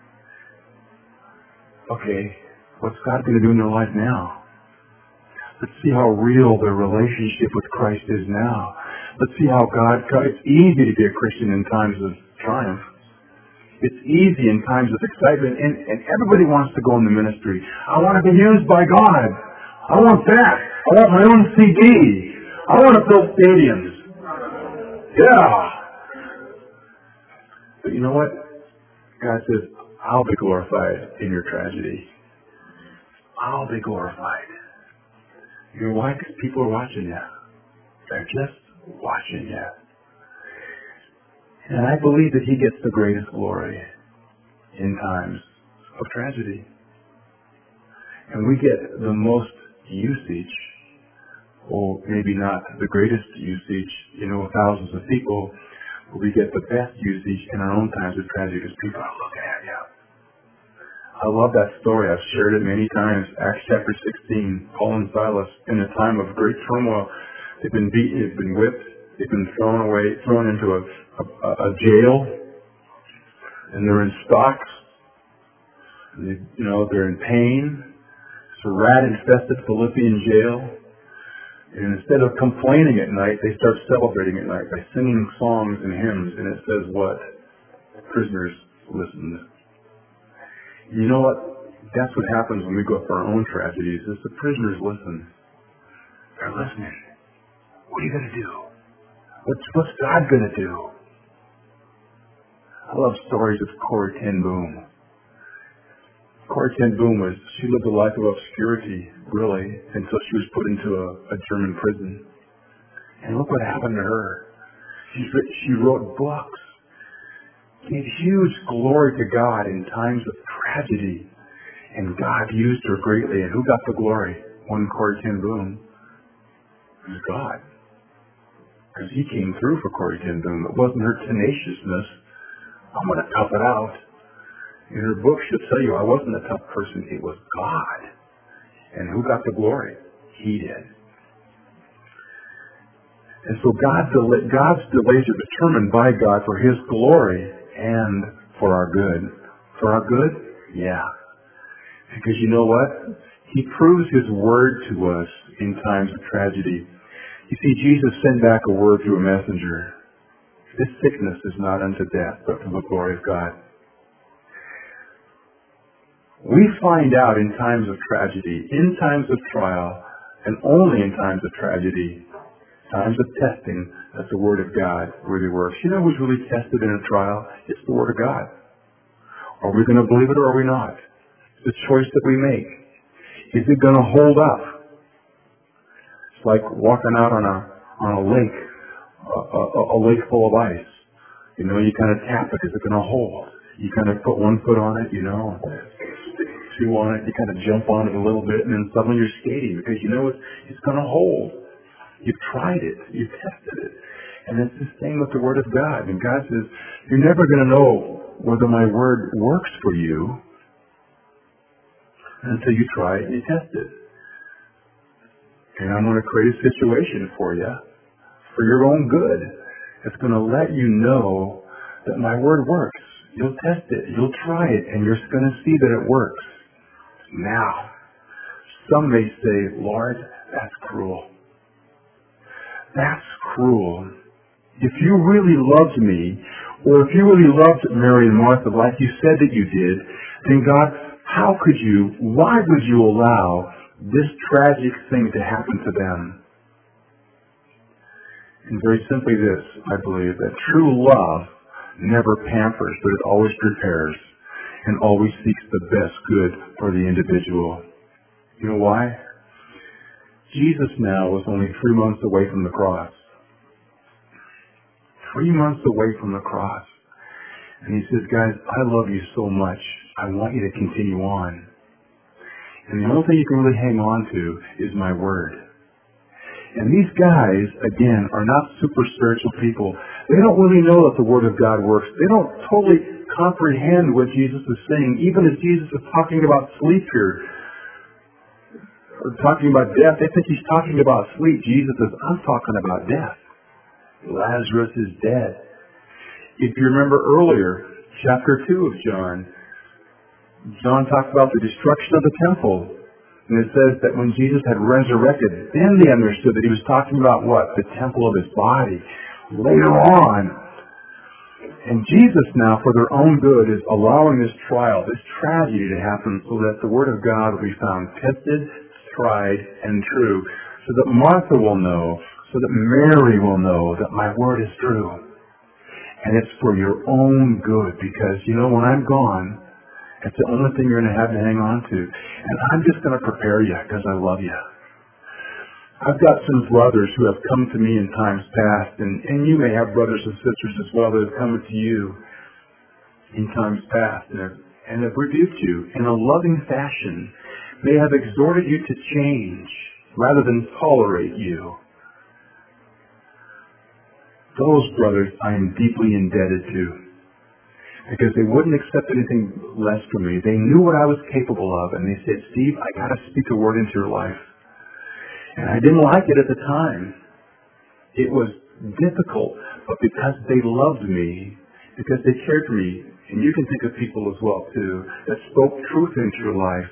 Okay, what's God going to do in their life now? Let's see how real their relationship with Christ is now. Let's see how it's easy to be a Christian in times of triumph. It's easy in times of excitement, and everybody wants to go in the ministry. I want to be used by God. I want that. I want my own CD. I want to fill stadiums. Yeah. But you know what? God says, I'll be glorified in your tragedy. I'll be glorified. You know why? Because people are watching you. They're just watching you. And I believe that he gets the greatest glory in times of tragedy. And we get the most usage, or maybe not the greatest usage, thousands of people, but we get the best usage in our own times of tragedy because people are looking at you. I love that story. I've shared it many times. Acts chapter 16, Paul and Silas, in a time of great turmoil, they've been beaten, they've been whipped, they've been thrown into a jail, and they're in stocks. And they're in pain. It's a rat-infested Philippian jail. And instead of complaining at night, they start celebrating at night by singing songs and hymns. And it says what? Prisoners listened. You know what? That's what happens when we go through our own tragedies, is the prisoners listen. They're listening. What are you going to do? What's God going to do? I love stories of Corrie ten Boom. Corrie ten Boom she lived a life of obscurity, really, until she was put into a German prison. And look what happened to her. She wrote books. Gave huge glory to God in times of tragedy. And God used her greatly. And who got the glory? One Corrie ten Boom. It was God. Because he came through for Corrie ten Boom. It wasn't her tenaciousness. I'm going to tough it out. In her book, she'll tell you, I wasn't a tough person. It was God. And who got the glory? He did. And so God's delays are determined by God for his glory and for our good. For our good? Yeah. Because you know what? He proves his word to us in times of tragedy. You see, Jesus sent back a word through a messenger. This sickness is not unto death, but for the glory of God. We find out in times of tragedy, in times of trial, and only in times of tragedy, times of testing, that the Word of God really works. You know who's really tested in a trial? It's the Word of God. Are we going to believe it or are we not? It's a choice that we make. Is it going to hold up? It's like walking out on a lake, a lake full of ice. You know, you kind of tap it. Is it going to hold? You kind of put one foot on it, you know, two on it. You kind of jump on it a little bit, and then suddenly you're skating because you know it's going to hold. You've tried it. You've tested it. And it's the same with the Word of God. And God says, you're never going to know whether my Word works for you until you try it and you test it. And I'm going to create a situation for you, for your own good. It's going to let you know that my Word works. You'll test it. You'll try it. And you're going to see that it works. Now, some may say, Lord, that's cruel. That's cruel. If you really loved me, or if you really loved Mary and Martha like you said that you did, then God, why would you allow this tragic thing to happen to them? And very simply this, I believe, that true love never pampers, but it always prepares and always seeks the best good for the individual. You know why? Jesus now was only 3 months away from the cross. 3 months away from the cross. And he says, guys, I love you so much. I want you to continue on. And the only thing you can really hang on to is my word. And these guys, again, are not super spiritual people. They don't really know that the Word of God works. They don't totally comprehend what Jesus is saying. Even as Jesus is talking about sleep here, or talking about death, they think he's talking about sleep. Jesus says, I'm talking about death. Lazarus is dead. If you remember earlier, chapter 2 of John talks about the destruction of the temple. And it says that when Jesus had resurrected, then they understood that he was talking about what? The temple of his body. Later on, and Jesus now, for their own good, is allowing this trial, this tragedy to happen so that the Word of God will be found tested, tried, and true. So that Martha will know, so that Mary will know that my word is true. And it's for your own good, because, you know, when I'm gone, it's the only thing you're going to have to hang on to. And I'm just going to prepare you because I love you. I've got some brothers who have come to me in times past, and you may have brothers and sisters as well that have come to you in times past and have rebuked you in a loving fashion. They have exhorted you to change rather than tolerate you. Those brothers I am deeply indebted to, because they wouldn't accept anything less from me. They knew what I was capable of, and they said, Steve, I got to speak a word into your life. And I didn't like it at the time. It was difficult, but because they loved me, because they cared for me, and you can think of people as well, too, that spoke truth into your life.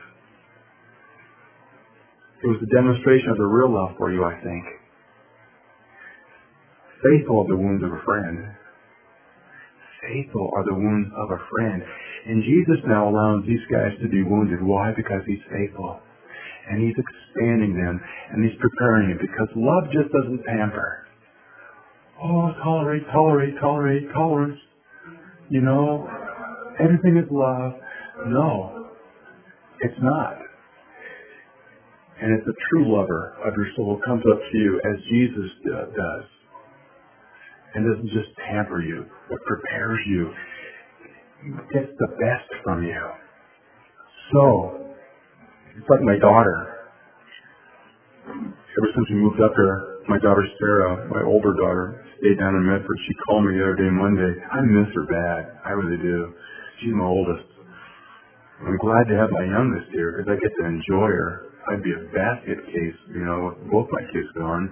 It was a demonstration of the real love for you, I think. Faithful are the wounds of a friend. Faithful are the wounds of a friend. And Jesus now allows these guys to be wounded. Why? Because he's faithful. And he's expanding them. And he's preparing them. Because love just doesn't pamper. Oh, tolerance. You know, everything is love. No, it's not. And it's a true lover of your soul comes up to you as Jesus does. And doesn't just pamper you, but prepares you. Gets the best from you. So, it's like my daughter. Ever since we moved up here, my daughter Sarah, my older daughter, stayed down in Medford. She called me the other day, Monday. I miss her bad. I really do. She's my oldest. I'm glad to have my youngest here because I get to enjoy her. I'd be a basket case, you know, with both my kids gone.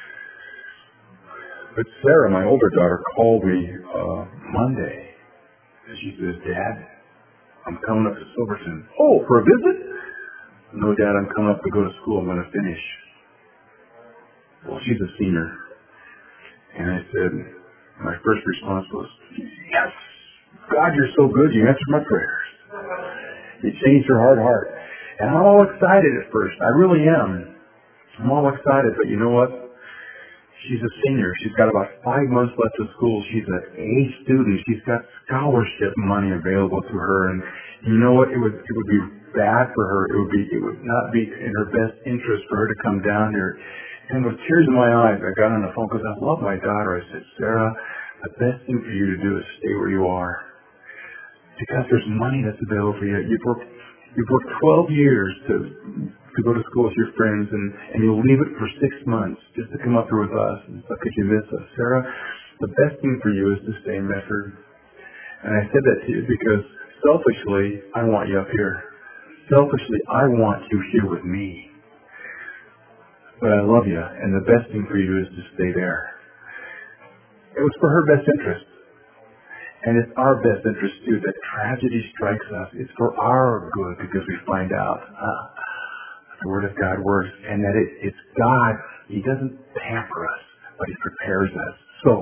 But Sarah, my older daughter, called me Monday. And she says, Dad, I'm coming up to Silverton. Oh, for a visit? No, Dad, I'm coming up to go to school. I'm going to finish. Well, she's a senior. And I said, my first response was, yes, God, you're so good. You answered my prayers. You changed her hard heart. And I'm all excited at first. I really am. I'm all excited. But you know what? She's a senior. She's got about 5 months left of school. She's an A student. She's got scholarship money available to her. And You know what? It would be bad for her. It would not be in her best interest for her to come down here. And with tears in my eyes, I got on the phone because I love my daughter. I said, Sarah, the best thing for you to do is stay where you are. Because there's money that's available for you. You've worked 12 years to go to school with your friends, and you'll leave it for 6 months just to come up here with us and stuff because you miss us. Sarah, the best thing for you is to stay in Medford. And I said that to you because selfishly, I want you up here. Selfishly, I want you here with me. But I love you, and the best thing for you is to stay there. It was for her best interest. And it's our best interest, too, that tragedy strikes us. It's for our good because we find out the Word of God works, and that it's God. He doesn't pamper us, but He prepares us. So,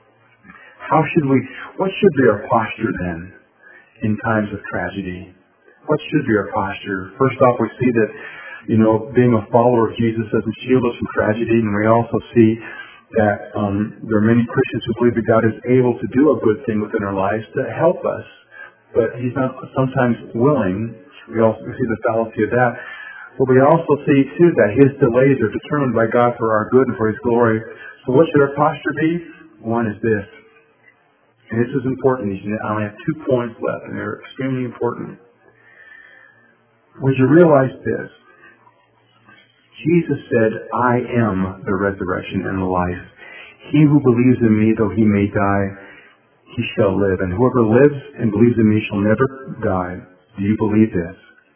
what should be our posture then in times of tragedy? What should be our posture? First off, we see that, being a follower of Jesus doesn't shield us from tragedy, and we also see that there are many Christians who believe that God is able to do a good thing within our lives to help us, but He's not sometimes willing. We also see the fallacy of that. But we also see, too, that His delays are determined by God for our good and for His glory. So what should our posture be? One is this. And this is important. I only have 2 points left, and they're extremely important. Would you realize this? Jesus said, I am the resurrection and the life. He who believes in me, though he may die, he shall live. And whoever lives and believes in me shall never die. Do you believe this?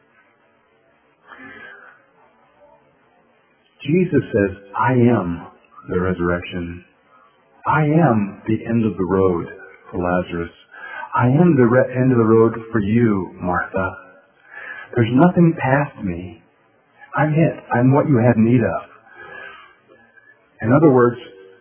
Jesus says, I am the resurrection. I am the end of the road for Lazarus. I am the end of the road for you, Martha. There's nothing past me. I'm it. I'm what you have need of. In other words,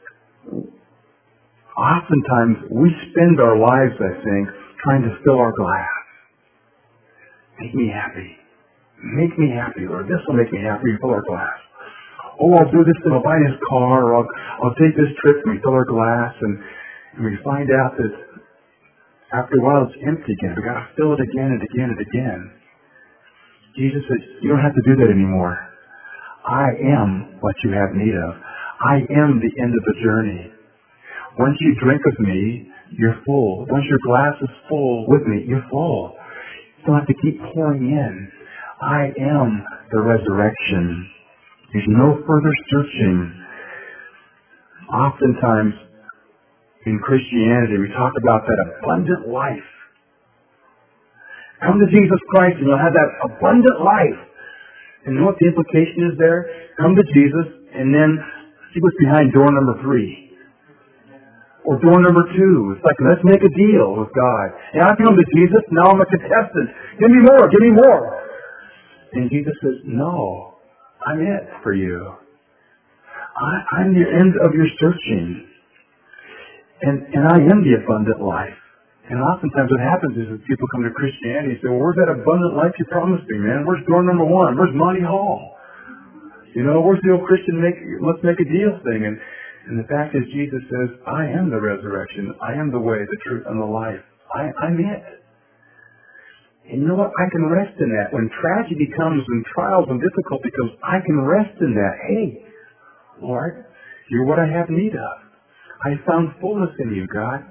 oftentimes we spend our lives, I think, trying to fill our glass. Make me happy. Make me happy, Lord. This will make me happy. Fill our glass. Oh, I'll do this and I'll buy this car, or I'll take this trip, and we fill our glass, and we find out that after a while it's empty again. We've got to fill it again and again and again. Jesus says, you don't have to do that anymore. I am what you have need of. I am the end of the journey. Once you drink of me, you're full. Once your glass is full with me, you're full. You don't have to keep pouring in. I am the resurrection. There's no further searching. Oftentimes, in Christianity, we talk about that abundant life. Come to Jesus Christ and you'll have that abundant life. And you know what the implication is there? Come to Jesus and then see what's behind door number 3. Or door number 2. It's like, let's make a deal with God. And I come to Jesus, now I'm a contestant. Give me more, give me more. And Jesus says, no, I'm it for you. I'm the end of your searching. And I am the abundant life. And oftentimes what happens is that people come to Christianity and say, well, where's that abundant life you promised me, man? Where's door number 1? Where's Monty Hall? Where's the old Christian let's make a deal thing? And the fact is, Jesus says, I am the resurrection. I am the way, the truth, and the life. I'm it. And you know what? I can rest in that. When tragedy comes, when trials and difficulty comes, I can rest in that. Hey, Lord, you're what I have need of. I found fullness in you, God.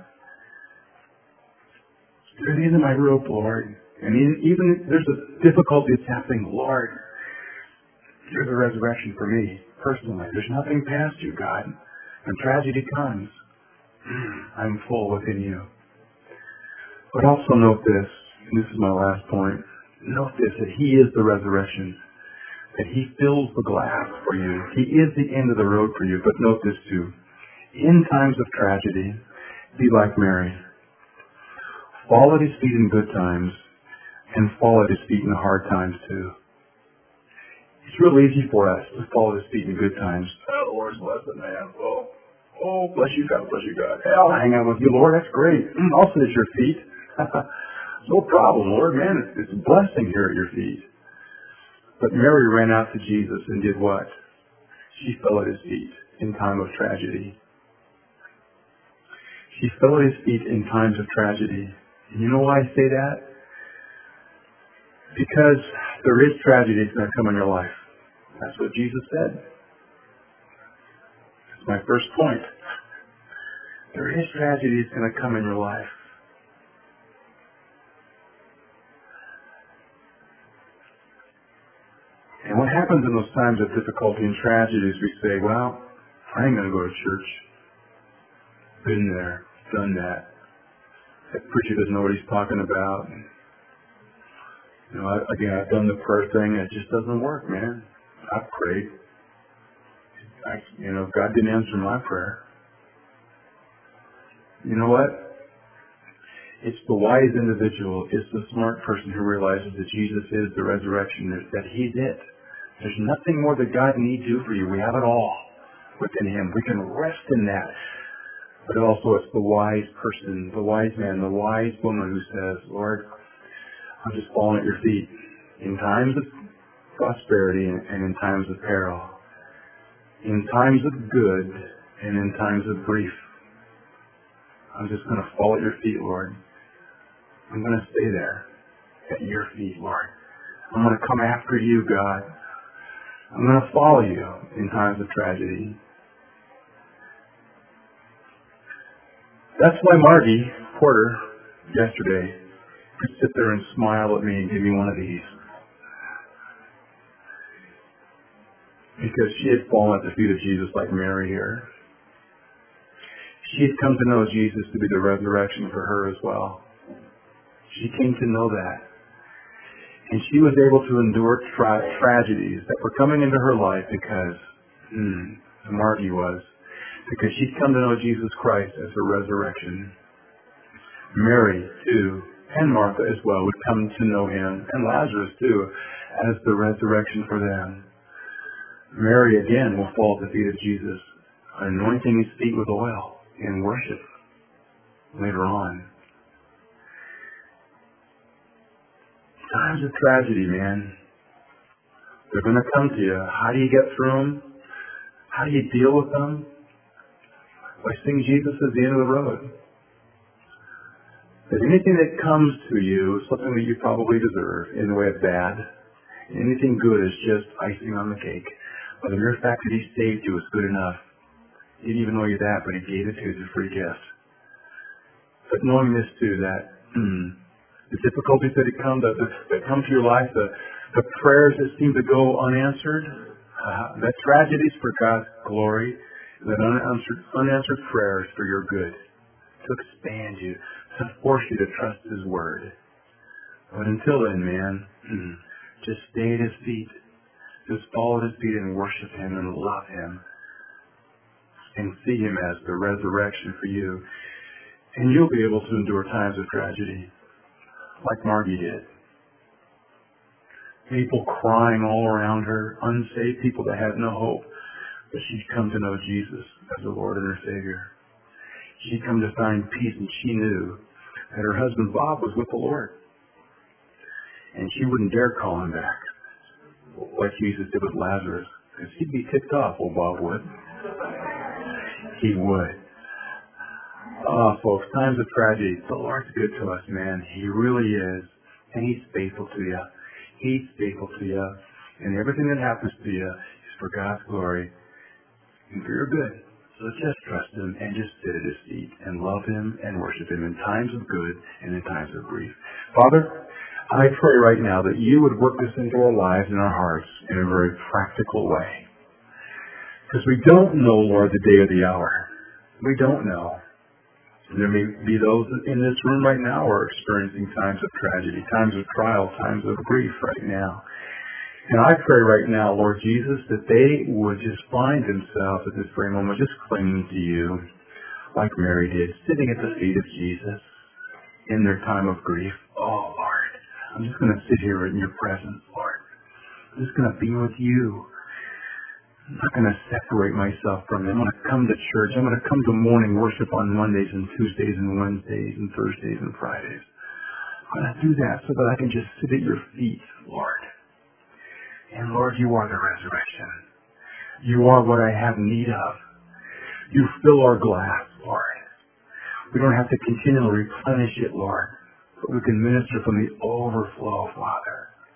You're the end of my rope, Lord. And even if there's a difficulty that's happening, Lord, you're the resurrection for me, personally. There's nothing past you, God. When tragedy comes, I'm full within you. But also note this, and this is my last point. Note this, that He is the resurrection. That He fills the glass for you. He is the end of the road for you. But note this too. In times of tragedy, be like Mary. Fall at His feet in good times, and fall at His feet in hard times too. It's real easy for us to fall at His feet in good times. Oh, Lord's blessed, man. Oh, bless you, God, bless you, God. Hey, I'll hang out with you, Lord. That's great. I'll sit at your feet. No problem, Lord, man. It's a blessing here at your feet. But Mary ran out to Jesus and did what? She fell at His feet in time of tragedy. She fell at His feet in times of tragedy. And you know why I say that? Because there is tragedy that's going to come in your life. That's what Jesus said. That's my first point. There is tragedy that's going to come in your life. And what happens in those times of difficulty and tragedy is we say, well, I ain't going to go to church. Been there, done that. That preacher doesn't know what he's talking about. I've done the prayer thing, and it just doesn't work, man. I've prayed. God didn't answer my prayer. You know what? It's the wise individual, it's the smart person who realizes that Jesus is the resurrection, that He's it. There's nothing more that God need do for you. We have it all within Him. We can rest in that. But also it's the wise person, the wise man, the wise woman who says, Lord, I'm just falling at your feet in times of prosperity and in times of peril, in times of good and in times of grief. I'm just going to fall at your feet, Lord. I'm going to stay there at your feet, Lord. I'm going to come after you, God. I'm going to follow you in times of tragedy. That's why Margie Porter yesterday could sit there and smile at me and give me one of these. Because she had fallen at the feet of Jesus like Mary here. She had come to know Jesus to be the resurrection for her as well. She came to know that. And she was able to endure tragedies that were coming into her life because, Margie was, because she'd come to know Jesus Christ as her resurrection. Mary, too, and Martha as well would come to know Him, and Lazarus, too, as the resurrection for them. Mary, again, will fall at the feet of Jesus, anointing His feet with oil in worship later on. Times of tragedy, man. They're going to come to you. How do you get through them? How do you deal with them? By seeing Jesus as the end of the road. If anything that comes to you is something that you probably deserve in the way of bad, anything good is just icing on the cake. But the mere fact that He saved you is good enough. He didn't even know you that, but He gave it to you as a free gift. But knowing this too, that the difficulties that come to your life, the prayers that seem to go unanswered, that tragedies for God's glory, that unanswered prayers for your good, to expand you, to force you to trust His Word. But until then, man, just stay at His feet. Just fall at His feet and worship Him and love Him. And see Him as the resurrection for you. And you'll be able to endure times of tragedy, like Margie did. People crying all around her, unsaved people that had no hope. But she'd come to know Jesus as the Lord and her Savior. She'd come to find peace, and she knew that her husband Bob was with the Lord. And she wouldn't dare call him back, like Jesus did with Lazarus, because he'd be ticked off, old Bob would. He would. Oh, folks, times of tragedy, the Lord's good to us, man. He really is. And He's faithful to you. He's faithful to you. And everything that happens to you is for God's glory and for your good. So just trust Him and just sit at His feet and love Him and worship Him in times of good and in times of grief. Father, I pray right now that You would work this into our lives and our hearts in a very practical way. Because we don't know, Lord, the day or the hour. We don't know. There may be those in this room right now who are experiencing times of tragedy, times of trial, times of grief right now. And I pray right now, Lord Jesus, that they would just find themselves at this very moment just clinging to You, like Mary did, sitting at the feet of Jesus in their time of grief. Oh, Lord, I'm just going to sit here in Your presence, Lord. I'm just going to be with You. I'm not going to separate myself from You. I'm going to come to church. I'm going to come to morning worship on Mondays and Tuesdays and Wednesdays and Thursdays and Fridays. I'm going to do that so that I can just sit at Your feet, Lord. And Lord, You are the resurrection. You are what I have need of. You fill our glass, Lord. We don't have to continually replenish it, Lord, but we can minister from the overflow, Father.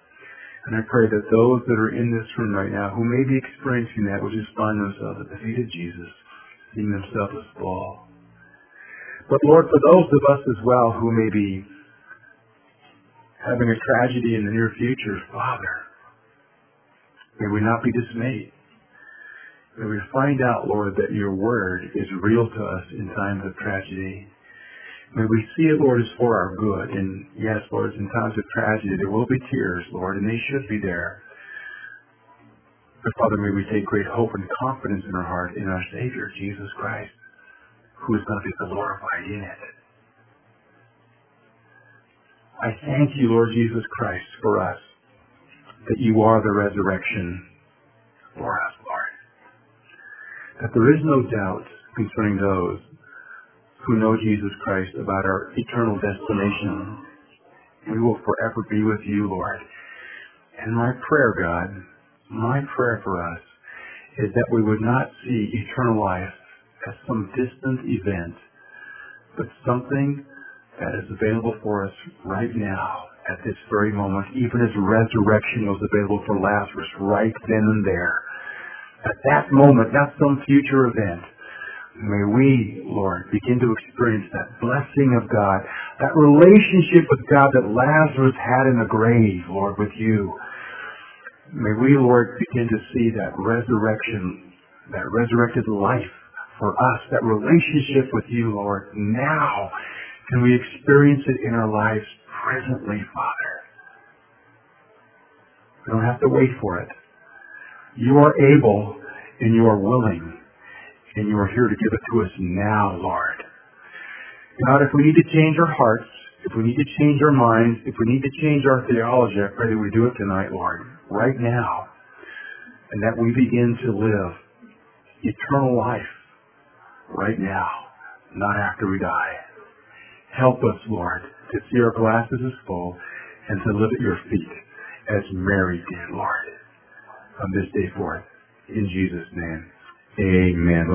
And I pray that those that are in this room right now who may be experiencing that will just find themselves at the feet of Jesus, seeing themselves as full. But Lord, for those of us as well who may be having a tragedy in the near future, Father, may we not be dismayed. May we find out, Lord, that your word is real to us in times of tragedy. May we see it, Lord, as for our good. And yes, Lord, in times of tragedy there will be tears, Lord, and they should be there. But Father, may we take great hope and confidence in our heart in our Savior, Jesus Christ, who is going to be glorified in it. I thank you, Lord Jesus Christ, for us, that you are the resurrection for us, Lord. That there is no doubt concerning those who know Jesus Christ about our eternal destination. We will forever be with you, Lord. And my prayer, God, my prayer for us is that we would not see eternal life as some distant event, but something that is available for us right now, at this very moment, even as resurrection was available for Lazarus right then and there. At that moment, not some future event, may we, Lord, begin to experience that blessing of God, that relationship with God that Lazarus had in the grave, Lord, with you. May we, Lord, begin to see that resurrection, that resurrected life for us, that relationship with you, Lord, now. Can we experience it in our lives presently, Father? We don't have to wait for it. You are able and you are willing. And you are here to give it to us now, Lord. God, if we need to change our hearts, if we need to change our minds, if we need to change our theology, I pray that we do it tonight, Lord, right now. And that we begin to live eternal life right now, not after we die. Help us, Lord, to see our glasses as full and to live at your feet as Mary did, Lord, from this day forth. In Jesus' name, amen.